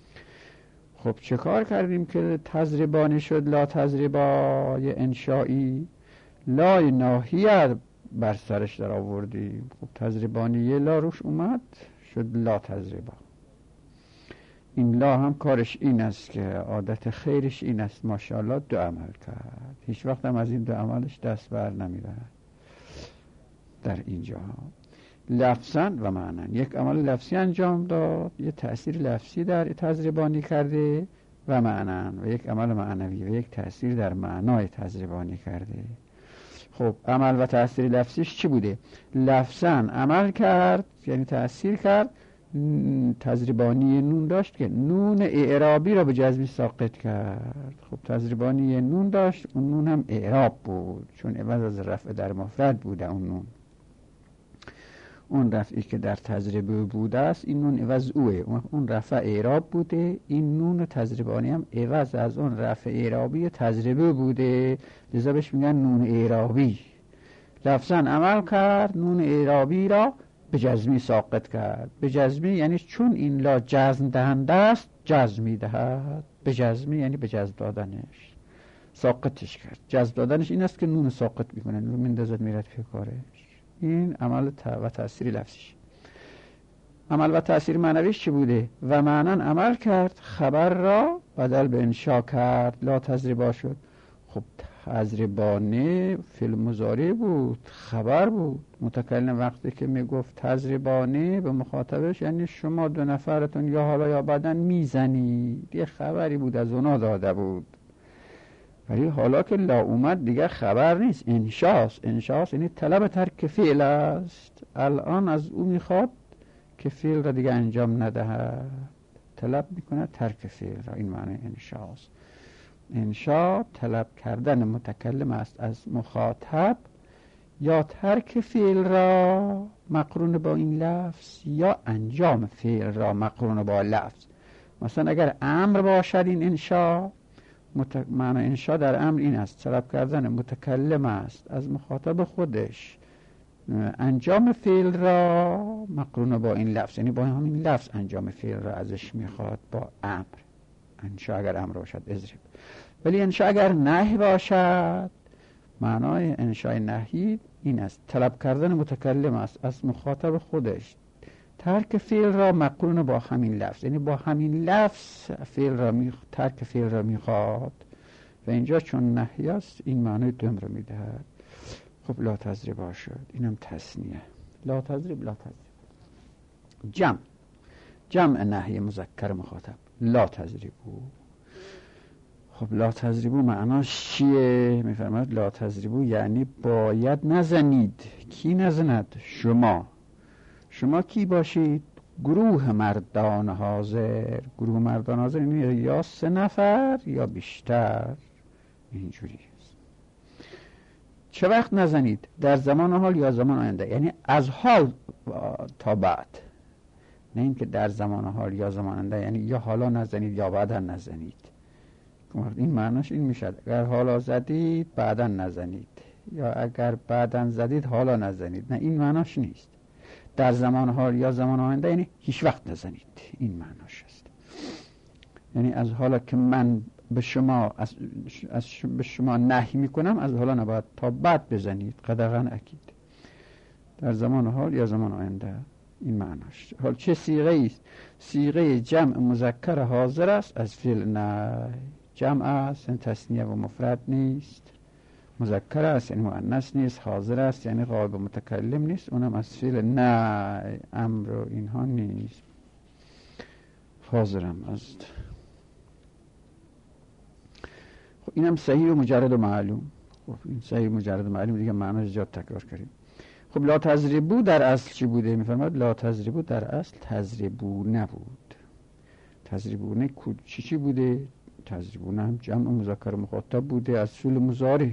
خب چه کار کردیم که تضربانی شد لا تضربا یه انشایی؟ لای ناهیه بر سرش در آوردیم. خب تضربانی یه لا روش اومد شد لا تضربا. این لا هم کارش این است که عادت خیرش این است ماشاءالله دو عمل کرد، هیچ وقت هم از این دو عملش دست بر نمی‌دارد. در اینجا لفظاً و معناً یک عمل لفظی انجام داد، یه تأثیر لفظی در تضربانی کرده و معناً، و یک عمل معنوی و یک تأثیر در معنای تضربانی کرده. خب عمل و تأثیر لفظیش چی بوده؟ لفظاً عمل کرد یعنی تأثیر کرد، تضربانی نون داشت که نون اعرابی را به جزمی ساقط کرد. خب تضربانی نون داشت، اون نون هم اعراب بود چون عوض از رفع در مفرد بوده. اون نون، اون رفعی که در تضربه بوده است این نون عوض اوه، اون رفع اعراب بوده، این نون تضربانی هم عوض از اون رفع اعرابی تضربه بوده، لذا بهش میگن نون اعرابی. لفظاً عمل کرد، نون اعرابی را به جزمی ساقط کرد. به جزمی یعنی چون این لا جزم دهنده است جزم میدهد. به جزمی یعنی به جزم دادنش، ساقطش کرد. جزم دادنش این است که نون ساقط میکنه، نون میندازد میرد پی کارش. این عمل و تأثیر لفظیش. عمل و تأثیر معنویش چی بوده؟ و معنن عمل کرد، خبر را بدل به انشا کرد، لا تضربا شد. خب تضربانه فعل مضارع بود، خبر بود. متکلم وقتی که میگفت تضربانه به مخاطبش یعنی شما دو نفرتون یا حالا یا بعدن میزنید، یه خبری بود از اونا داده بود. ولی حالا که لا اومد دیگه خبر نیست، انشاست. انشاست یعنی طلب ترک فعل است. الان از او میخواد که فعل را دیگه انجام ندهد، طلب میکنه ترک فعل را. این معنی انشاست. انشا طلب کردن متکلم است از مخاطب یا ترک فعل را مقرون با این لفظ یا انجام فعل را مقرون با لفظ. مثلا اگر امر باشد این انشا، معنی انشا در امر این است طلب کردن متکلم است از مخاطب خودش انجام فعل را مقرون با این لفظ، یعنی با همین لفظ انجام فعل را ازش میخواد با امر. انشا اگر امر باشد اضرب. ولی انشا اگر نهی باشد، معنای انشای نهی این است طلب کردن متکلم است از مخاطب خودش ترک فعل را مقرون با همین لفظ، یعنی با همین لفظ فعل را ترک فعل را میخواد و اینجا چون نهی است این معنای دوم را میدهد. خب لا تضربا شد، اینم تثنیه. لا تضرب، لا تضرب. جمع نهی مذکر مخاطب لا تضربو. خب لا تضربو معناش چیه؟ میفرماید لا تضربو یعنی باید نزنید. کی نزند؟ شما کی باشید؟ گروه مردان حاضر. گروه مردان حاضر یعنی یا 3 نفر یا بیشتر، اینجوری است. چه وقت نزنید؟ در زمان حال یا زمان آینده، یعنی از حال تا بعد، نه اینکه در زمان حال یا زمان آینده، یعنی یا حالا نزنید یا بعدا نزنید. این معناش این میشه اگر حالا زدید بعدا نزنید، یا اگر بعدا زدید حالا نزنید. نه، این معناش نیست. در زمان حال یا زمان آینده یعنی هیچ وقت نزنید، این معناش است. یعنی از حالا که من به شما نهی میکنم از حالا نباید تا بعد بزنید. قدغن اکید، در زمان حال یا زمان آینده. این معناش. حال چه صیغه است؟ صیغه جمع مذکر حاضر است از فعل نهی. جمع است یعنی تثنیه و مفرد نیست، مذکر است یعنی مؤنث نیست، حاضر است یعنی غایب و متکلم نیست، اونم از فعل نهی، امر و اینها نیست. حاضرم است. خب اینم صحیح و مجرد و معلوم. خب این صحیح و مجرد و معلوم دیگه معناش زیاد تکرار کردیم. خب لا تضربو در اصل چی بوده؟ میفرماد لا تضربو در اصل تضربو نبود. تضربونه چی بوده؟ تضربونه هم جمع مذکر مخاطب بوده از فعل مضارع.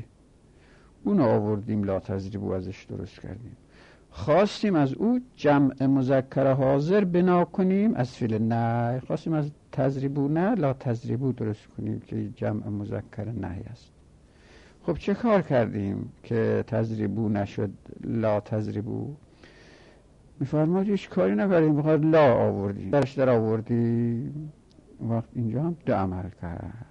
اون آوردیم لا تضربو ازش درست کردیم. خواستیم از او جمع مذکر حاضر بنا کنیم از فعل نهی. خواستیم از تضربونه لا تضربو درست کنیم که جمع مذکر نهی است. خب چه کار کردیم که تضربو نشد لا تضربو؟ میفرماد هیچ کاری نکردیم، بخاطر لا آوردیم، درش در آوردیم. وقت اینجا هم دو عمل کرد،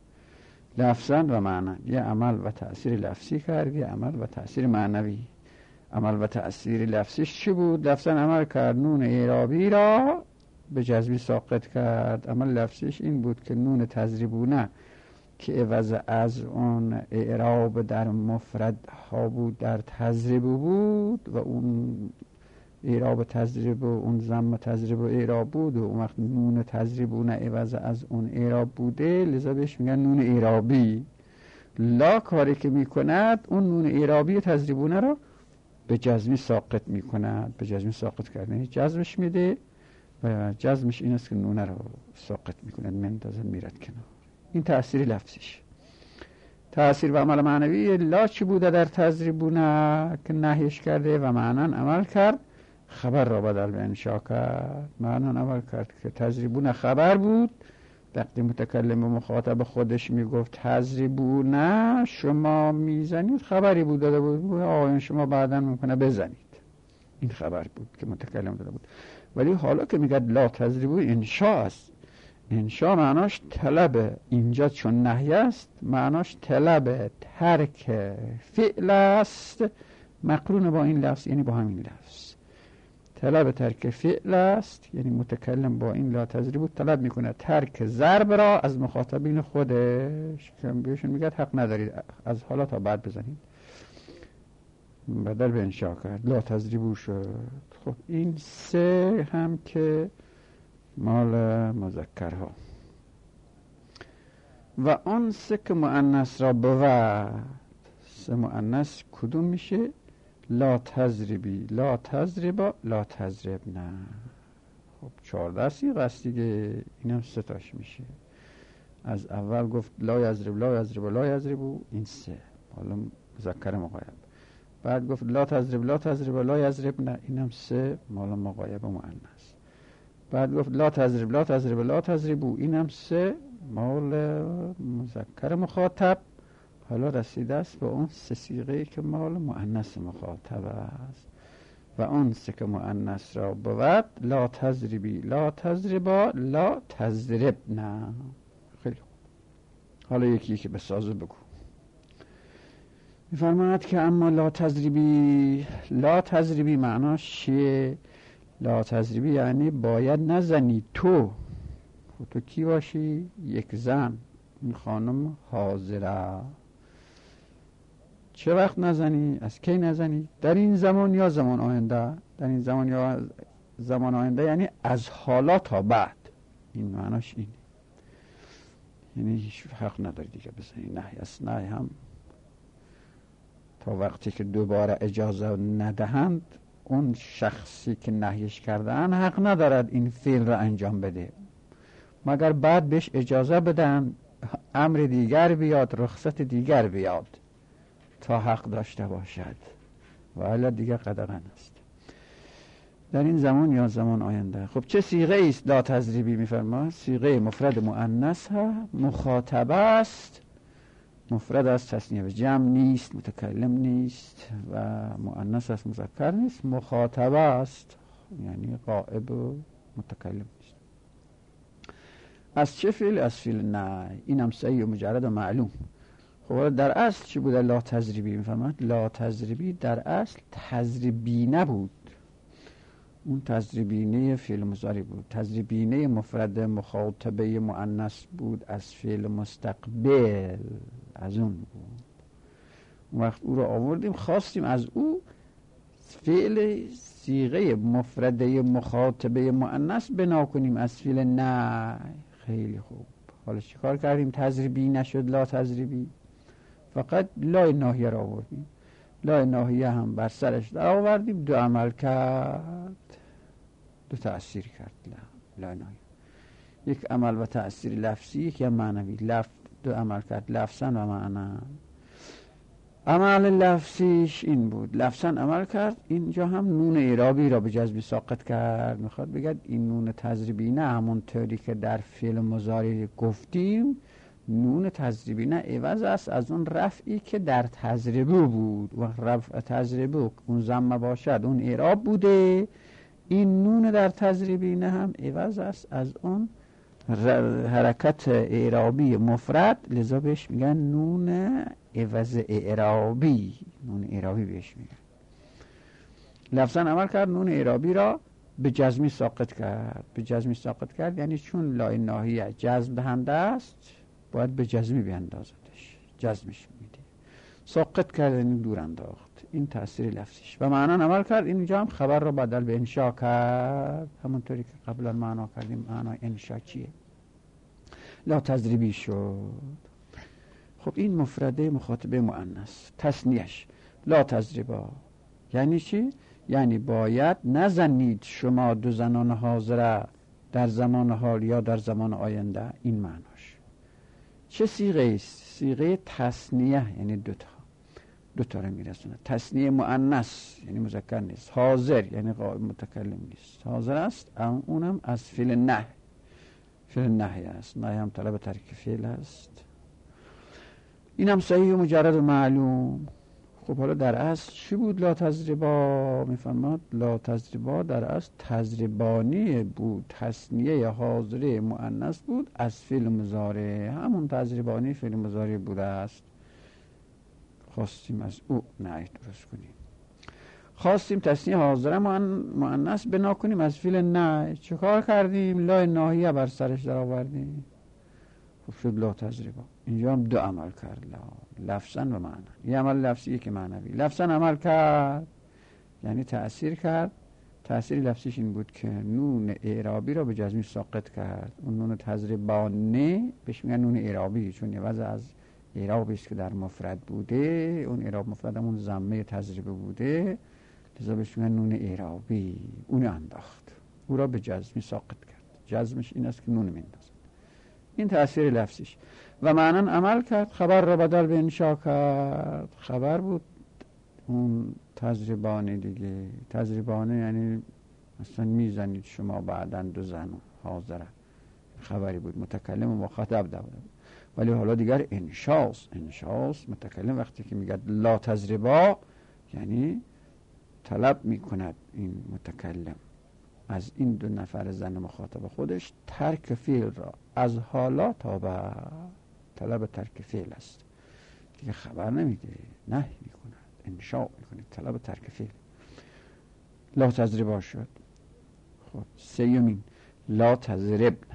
لفظاً و معنی. یه عمل و تأثیر لفظی کرد، یه عمل و تأثیر معنوی. عمل و تأثیر لفظیش چی بود؟ لفظاً عمل کرد، نون اعرابی را به جزمی ساقط کرد. عمل لفظیش این بود که نون تضربونه که عوض از اون اعراب در مفرد ها بود در تضربو بود و اون اعراب تضرب و اون ضم تضرب و اعراب بود و اون وقت نون تضربونه عوض از اون اعراب بوده، لذا بهش میگن نون اعرابی. لا کاری که میکند اون نون اعرابی تضربونه رو به جزمی ساقط میکند. به جزمی ساقط کردن جزمش میده و جزمش این است که نونه رو ساقط میکند، مندازه میرد کنار. این تأثیر لفظیش. تأثیر و عمل معنوی لا چی بوده در تضربونه که نهیش کرده و معنن عمل کرد، خبر را بدل به انشا کرد. معنن عمل کرد که تضربونه خبر بود. وقتی متکلم و مخاطب خودش میگفت تضربونه شما میزنید، خبری بود داده بود آقایان شما بعداً ممکنه بزنید. این خبر بود که متکلم داده بود. ولی حالا که میگه لا تضربو انشا است. انشا معناش طلب، اینجا چون نهی است معناش طلب ترک فعل است مقرون با این لفظ، یعنی با همین لفظ. طلب ترک فعل است، یعنی متکلم با این لا تضربو طلب میکنه ترک ضرب را از مخاطبین خودش که بهشون میگه حق ندارید از حالا تا بعد بزنید. بدل به انشا کرد، لا تضربو شد. خب این سه هم که مال مذکرها و آن سه که مؤنث را بود. سه مؤنث کدوم میشه؟ لا تضربی، لا تضربا، لا تضربنا. خب 14 صیغه است دیگه، اینم سه تاش میشه. از اول گفت لا یضرب، لا یضرب، لا یضربو، این سه حالا مذکر مغایب. بعد گفت لا تضرب، لا تضرب، لا یضربنا، اینم سه مال مغایب و مؤنث. بعد گفت لا تضرب، لا تضرب، لا تضربو، اینم سه مال مذکر مخاطب. حالا رسیده است به اون سه صیغه‌ای که مال مؤنث مخاطب است و اون سه که مؤنث را بود لا تضربی، لا تضربا، لا تضربنا. خیلی خوب. حالا یکی که به سازو بگو. می‌فرماید که اما لا تضربی، لا تضربی معناش چیه؟ لا تضربی یعنی باید نزنی تو. تو کی باشی؟ یک زن. این خانم حاضره. چه وقت نزنی؟ از کی نزنی؟ در این زمان یا زمان آینده. در این زمان یا زمان آینده یعنی از حالا تا بعد. این معناش اینه. یعنی هیچ حق نداری دیگه بزنی. نهی است. نهی هم تا وقتی که دوباره اجازه ندهند اون شخصی که نهیش کردن حق ندارد این فعل را انجام بده، مگر بعد بهش اجازه بدن امر دیگر بیاد، رخصت دیگر بیاد تا حق داشته باشد و الا دیگه قدغن است. در این زمان یا زمان آینده. خب چه صیغه است لا تضربی؟ میفرماید صیغه مفرد مؤنث مخاطب است. مفرد است، تثنیه به جمع نیست، متکلم نیست و مؤنث است، مذکر نیست. مخاطب است یعنی غائب و متکلم نیست. از چه فعل؟ از فعل نه. این هم صحیح و مجرد و معلوم. خب در اصل چی بوده؟ لا تضریبی. میفهمد لا تضریبی در اصل تضریبینه بود. اون تضریبینه فعل مضارع بود. تضریبینه مفرد مخاطبه مؤنث بود از فعل مستقبل، از اون بود. اون وقت او رو آوردیم، خواستیم از او فعل صیغه مفرده مخاطبه مؤنث بنا کنیم از فعل نه. خیلی خوب. حالا چیکار کردیم؟ تضریبی نشد لا تضریبی، فقط لای ناهیه را آوردیم. لای ناهیه هم بر سرش در آوردیم، دو عمل کرد، دو تأثیر کرد. لای ناهیه یک عمل و تأثیر لفظی، یک هم معنوی. دو عمل کرد، لفظا و معنا. عمل لفظیش این بود، لفظا عمل کرد. اینجا هم نون اعرابی را به جزمی ساقط کرد. میخواد بگد این نون تضریبی نه همون طوری که در فعل مضارع گفتیم، نون تضریبی نه عوض است از اون رفعی که در تضریبه بود. و رفع تضریبه اون ضمه باشد اون اعراب بوده. این نون در تضریبی نه هم عوض است از اون حرکت اعرابی مفرد، لذا بهش میگن نون عوض اعرابی. نون اعرابی بهش میگن. لفظا عمل کرد، نون اعرابی را به جزمی ساقط کرد. به جزمی ساقط کرد یعنی چون لای ناهیه جزم دهنده است باید به جزمی بیندازدش، جزمش میده. ساقط کرد یعنی دور انداخت. این تأثیر لفظیش. و معنا عمل کرد، اینجا هم خبر را بدل به انشا کرد، همونطوری که قبلا معنا کردیم. معنای انشا چیه؟ لا تضریبی شد. خب این مفرده مخاطبه مؤنث. تثنیه‌اش لا تضریبا یعنی چی؟ یعنی باید نزنید شما دو زنان حاضره در زمان حال یا در زمان آینده. این معناش. چه صیغه است؟ صیغه تثنیه، یعنی دوتا رو میرسونه. تثنیه مؤنث یعنی مذکر نیست. حاضر یعنی قائم متکلم نیست، حاضر است. اونم از فعل نه. فعل نهی است. نهی هم طلب ترک فعل است. این هم صحیح و مجرد و معلوم. خب حالا در اصل چی بود لا تضریبا؟ میفهمد لا تضریبا در اصل تضریبانی بود. تثنیه حاضره مؤنث بود از فعل مضارع. همون تضریبانی فعل مضارع بوده است. خواستیم از او نهی درست کنیم. خواستیم تثنیه حاضره مؤنث بنا کنیم از فعل نه. چه کار کردیم؟ لای ناهیه بر سرش در آوردیم. خب شد لا تضریبا. اینجا هم دو عمل کرد، لفظا و معنا. یه عمل لفظی، یک معنوی. لفظا عمل کرد یعنی تأثیر کرد. تأثیر لفظیش این بود که نون اعرابی را به جزمی ساقط کرد. اون نون تضریبانه بهش میگن نون اعرابی، چون عوض از اعرابی است که در مفرد بوده. اون اعراب مفرد همون ضمه تضریبه بوده، لذا بهش میگن نون اعرابی. اون انداخت، او را به جزمی ساقط کرد. جزمش این است که نون میندازد. این تأثیر لفظیش. و معنا عمل کرد، خبر را بدل به انشا کرد. خبر بود اون تضریبانه دیگه. تضریبانه یعنی مثلا میزنید شما بعداً دو زن حاضره. خبری بود، متکلم و مخاطب بود. ولی حالا دیگر انشاست. متکلم وقتی که میگه لا تضریبا یعنی طلب میکند این متکلم از این دو نفر زن مخاطب خودش ترک فعل را از حالا تا بعد. طلب ترک فعل است دیگه، خبر نمیده، نهی میکند، انشاء میکنه، طلب ترک فعل. لا تضریبا شد. خب سیومین لا تضربن.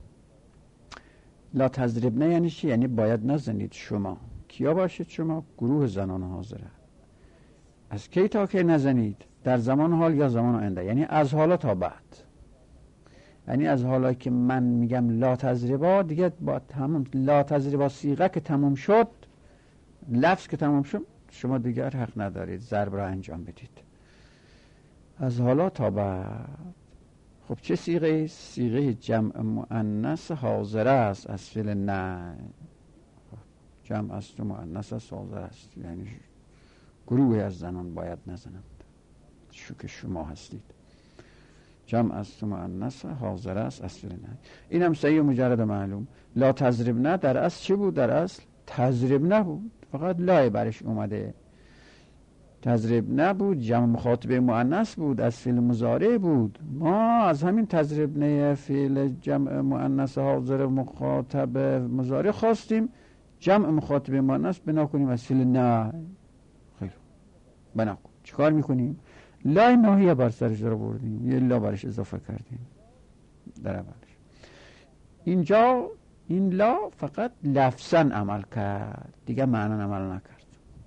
لا تضربن یعنی چی؟ یعنی باید نزنید شما. کیا باشید شما؟ گروه زنان حاضره. از کی تا کی نزنید؟ در زمان حال یا زمان آینده، یعنی از حالا تا بعد. یعنی از حالا که من میگم لا تضریبا دیگه با تمام لا تضریبا صیغه که تموم شد، لفظ که تموم شد، شما دیگر حق ندارید ضرب را انجام بدید. از حالا تا بعد. خب چه صیغه؟ صیغه جمع مؤنث حاضره است از فعل نه. جمع است و مؤنث است، حاضر است، یعنی گروه از زنان باید نزنند که شما هستید. جمع است و مؤنث حاضر است از فعل نه. این هم صحیح و مجرد و معلوم. لا تضربن در اصل چی بود؟ در اصل تضرب نبود، فقط لای برش اومده. تضریب نبود، جمع مخاطب مؤنث بود، از فعل مضارع بود. ما از همین تضریب نه فعل جمع مؤنث حاضر مخاطب مضارع خواستیم جمع مخاطب مؤنث بنا کنیم از فعل نه. خیلی بنا کن. چیکار میکنیم؟ لا ناهیه بر سرش رو بردیم، یه لا برش اضافه کردیم در اولش. اینجا این لا فقط لفظاً عمل کرد، دیگه معنی عمل نکرد.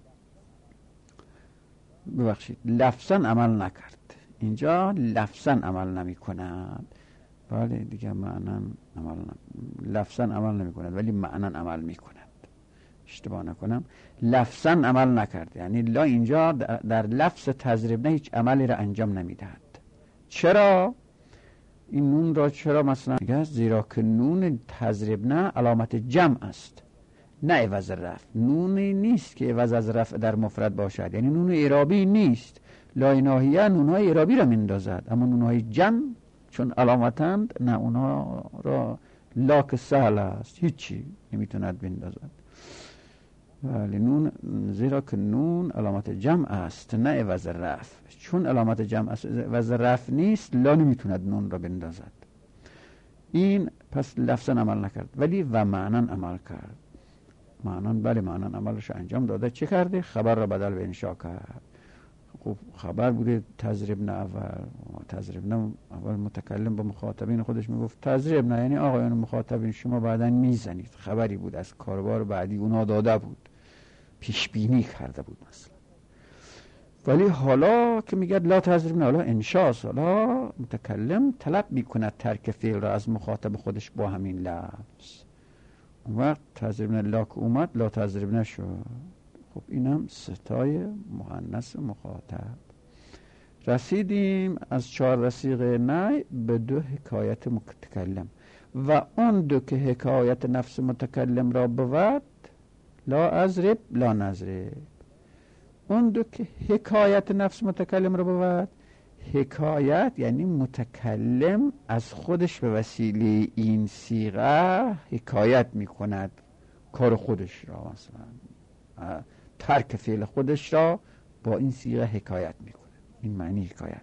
ببخشید، لفظاً عمل نکرد. اینجا لفظاً عمل نمی کند. بله دیگه لفظاً عمل نمی کند ولی معنی عمل می کند. اشتباه نکنم، لفظاً عمل نکرد، یعنی لا اینجا در لفظ تضریب نه هیچ عملی را انجام نمی دهد. چرا؟ این نون را چرا مثلا میگه؟ زیرا که نون تضریب نه علامت جمع است نه عوض رفع. نونی نیست که عوض از رفع در مفرد باشد، یعنی نون اعرابی نیست. لا ناهیه نونهای اعرابی را میندازد، اما نونهای جمع چون علامتند نه، اونها را لا که سهل است هیچی نمیتوند بندازد. ولی نون، زیرا که نون علامت جمع است نه عوض رفع، چون علامت جمع است عوض رفع نیست لا نمیتوند نون را بندازد. این پس لفظا عمل نکرد ولی و معنن عمل کرد. معنن بله معنن عملش انجام داده. چه کرده؟ خبر را بدل به انشاء کرد. خب خبر بوده تضریب نه تضریب نه اول متکلم با مخاطبین خودش میگفت تضریب نه، یعنی آقایان مخاطبین شما بعداً میزنید. خبری بود از کاربار بعدی اونا داده بود، پیش بینی کرده بود مثلا. ولی حالا که میگه لا تضریب نه، حالا انشاء، حالا متکلم طلب میکند ترک فعل را از مخاطب خودش با همین لفظ. اون وقت تضریب نه لا که اومد لا تضریب نشد. خب اینم ستای مؤنث مخاطب. رسیدیم از 4 رسیق نه به 2 حکایت متکلم و اون 2 که حکایت نفس متکلم را بود لا اضرب لا نضرب. اون 2 که حکایت نفس متکلم را بود، حکایت یعنی متکلم از خودش به وسیله این صیغه حکایت میکند کار خودش را، مثلا ترک فعل خودش را با این صیغه حکایت میکنه. این معنی حکایت.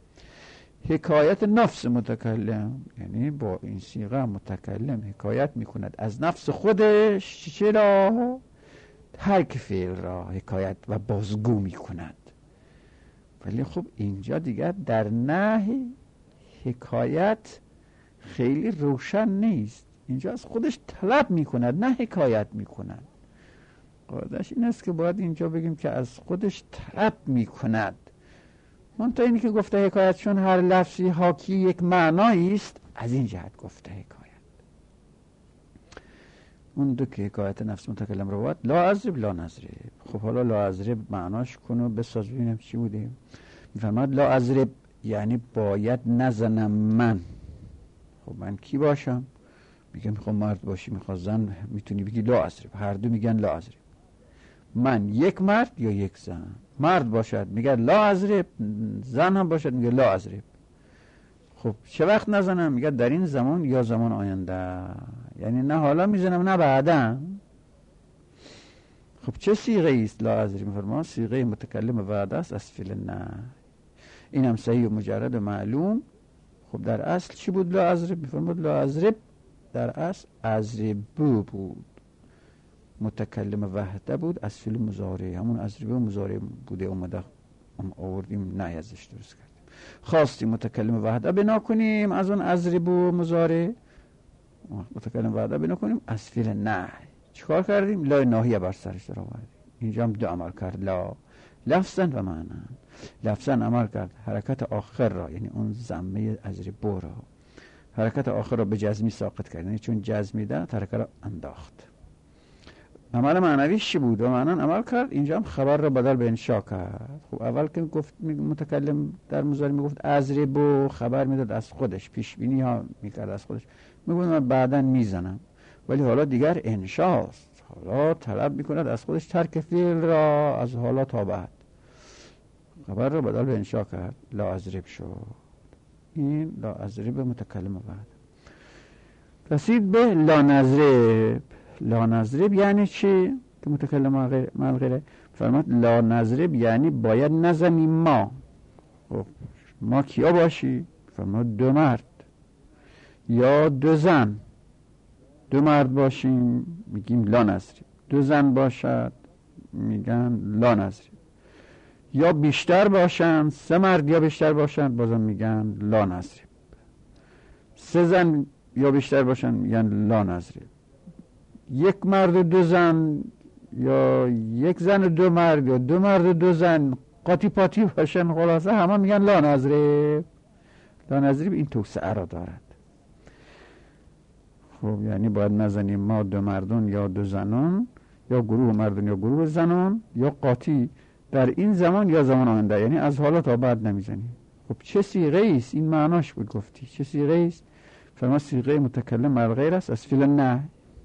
حکایت نفس متکلم یعنی با این صیغه متکلم حکایت میکند از نفس خودش چرا؟ ترک فعل را حکایت و بازگو میکند. ولی خب اینجا دیگر در نهی حکایت خیلی روشن نیست. اینجا از خودش طلب میکند نه حکایت میکند. قاعدش این است که باید اینجا بگیم که از خودش طلب میکند. منتها اینی که گفته حکایت چون هر لفظی حاکی یک معنایی است، از این جهت گفته حکایت. اون 2 که حکایت نفس متکلم رو بود لا اضرب لا نضرب. خب حالا لا اضرب معناش کنو بساز ببینم چی بوده. میفرماد لا اضرب یعنی باید نزنم من. خب من کی باشم؟ میگه میخوام مرد باشی، میخواد زن، میتونی بگی لا اضرب. هر دو میگن لا اضرب. من یک مرد یا یک زن. مرد باشد میگه لا اضرب، زن هم باشد میگه لا اضرب. خب چه وقت نزنم؟ میگه در این زمان یا زمان آینده، یعنی نه حالا میزنم نه بعدا. خب چه صیغه است لا اضرب؟ میفرما صیغه متکلم وعده است از فعل نه. این هم صحیح و مجرد و معلوم. خب در اصل چی بود لا اضرب؟ میفرما لا اضرب در اصل اضربو بود، متکلم وحده بود از فعل مضارع، همون اضربو مضارع بوده اومده آوردیم نه ازش درست کردیم. خواستیم متکلم وحده بنا کنیم از اون اضربو مضارع، متکلم وحده بنا کنیم از فعل نه. چیکار کردیم؟ لا ناهیه بر سرش در آوردیم. اینجا هم 2 عمل کرد، لا لفظا و معنی. لفظا عمل کرد حرکت آخر را، یعنی اون ضمه اضربو را، حرکت آخر را به جزمی ساقط کرد، یعنی چون جزمی ده حرکت را انداخت. عمل معنویش چی بود؟ و معنی عمل کرد. اینجا هم خبر را بدل به انشاء کرد. خب اول که گفت متکلم در مضارع میگفت اضربو، خبر میداد از خودش، پیش بینی ها میکرد از خودش، میگفت من بعداً میزنم. ولی حالا دیگر انشاء است، حالا طلب میکند از خودش ترک فعل را از حالا تا بعد. خبر را بدل به انشاء کرد، لا اضرب شد. این لا اضرب متکلم بعد. رسید به لا نضرب. لا نضرب یعنی چی؟ که متکلم مع الغیره. فرمود لا نضرب یعنی باید نزنیم ما. خب ما کیا باشی؟ فرمود 2 مرد یا 2 زن. 2 مرد باشیم میگیم لا نضرب، 2 زن باشد میگن لا نضرب، یا بیشتر باشن 3 مرد یا بیشتر باشن بازم میگن لا نضرب، 3 زن یا بیشتر باشن میگن لا نضرب، 1 مرد و 2 زن یا 1 زن و 2 مرد یا 2 مرد و 2 زن قاطی پاتی باشن خلاصه همه میگن لا نضرب. لا نضرب این توسعه را دارد. خب یعنی باید نزنیم ما 2 مردون یا 2 زنون یا گروه مردون یا گروه زنون یا قاطی در این زمان یا زمان آینده، یعنی از حالا تا بعد نمیزنیم. خب چه صیغه است؟ این معناش بود گفتی چه صیغه است؟ فرما صیغه متکلم مع الغیر است از فعل نه.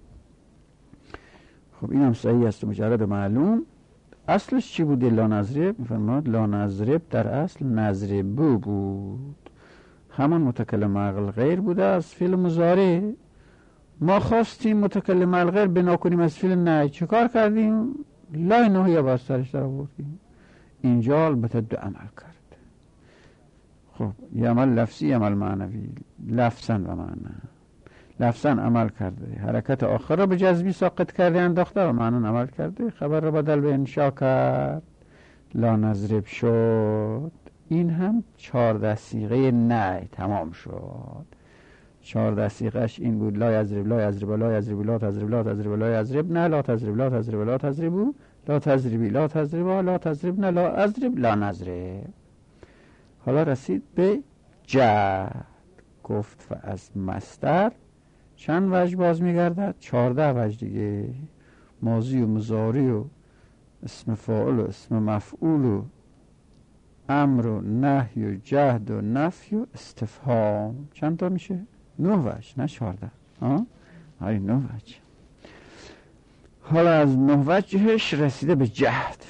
خب این هم صحیح است و مجرد معلوم. اصلش چی بوده لا نضرب؟ فرماد لا نضرب در اصل نضربو بود، همون متکلم مع الغیر بوده از فعل مضارع. ما خواستیم متکلم مع الغیر بنا کنیم از فعل نه، چه کار کردیم؟ لا نهیه بر سرش در آوردیم. اینجا البته 2 عمل کرد. خب یه عمل لفظی یه عمل معنوی. لفظاً و معنا. لفظاً عمل کرده، حرکت آخر را به جزمی ساقط کرده انداخته و معنا عمل کرده، خبر را بدل به انشا کرد، لا نضرب شد. این هم 14 صیغه نه تمام شد. 14 صیغه‌اش این بود لا یضرب لا یضرب لا یضرب لا تضرب لا تضرب لا یضرب نه لا تضرب لا تضرب لا تضرب لا تضربی لا تضرب لا تضرب نه لا اضرب لا نضرب. حالا رسید به جد. گفت و از مصدر چند وجه باز میگردد؟ 14 وجه دیگه. ماضی و مضارع و اسم فاعل و اسم مفعول و امر و نهی و جهد و نفی و استفهام. چند تا میشه؟ 9 وجه نه 14. های 9 وجه. حالا از 9 وجهش رسیده به جهد.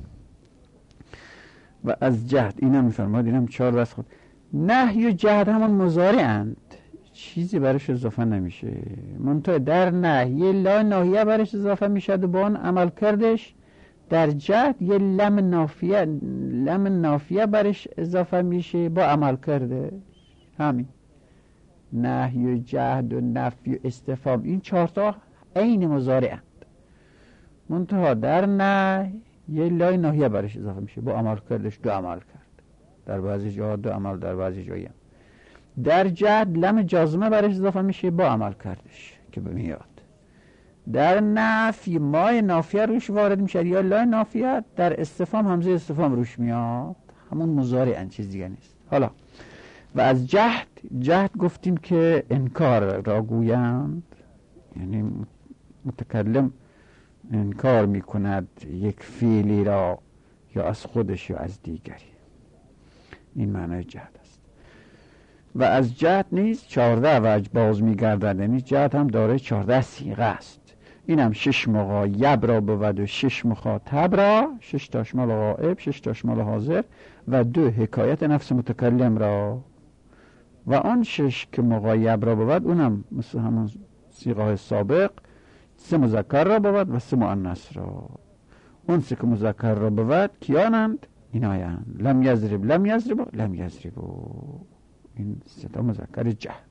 و از جهد اینم میفرماد، اینم 4 وجه خود. نهی و جهد همون مضارع اند، چیزی برش اضافه نمیشه. منتها در نهی لا ناهیه برش اضافه میشد و با اون عمل کردش. در جهد یه لم نافیه برش اضافه میشه با عمل کرده. همین نهی و جهد و نفی و استفهام این 4 تا عین مضارع اند. منتها در نهی یه لا ناهیه برش اضافه میشه با عمل کردش 2 عمل کرد. در بعضی جاها 2 عمل، در بعضی جایی هم. در جهد لم جازمه برش اضافه میشه با عمل کردش که بمیاد. در نفی مای نافیه روش وارد میشه یا لا نافیه. در استفهام همزه استفهام روش میاد. همون مضارع ان، چیز دیگه نیست. حالا و از جهد گفتیم که انکار را گویند، یعنی متکلم انکار میکند یک فعلی را یا از خودش یا از دیگری. این معنای جهد است. و از جهد نیز 14 وجه باز میگردد، یعنی جهد هم داره 14 صیغه است. این هم 6 مغایب را بود و 6 مخاطب را، 6 تا شمال غائب، 6 تا شمال حاضر و 2 حکایت نفس متکلم را. و آن 6 که مغایب را بود اونم مثل همون صیغه سابق 3 مذکر را بود و 3 مؤنث را. اون 3 که مذکر را بود کیانند؟ اینایند لم یضرب لم یضرب لم یضرب. این 3 تا مذکر جهد.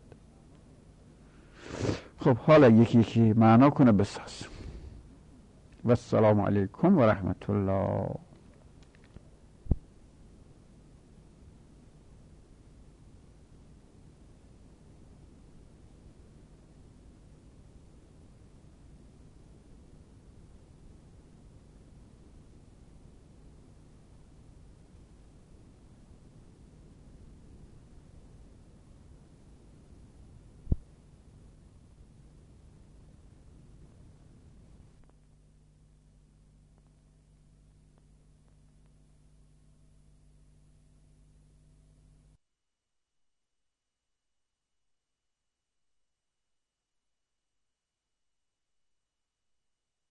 خب حالا یکی یکی معنا کنه بساز. و السلام علیکم و رحمت الله.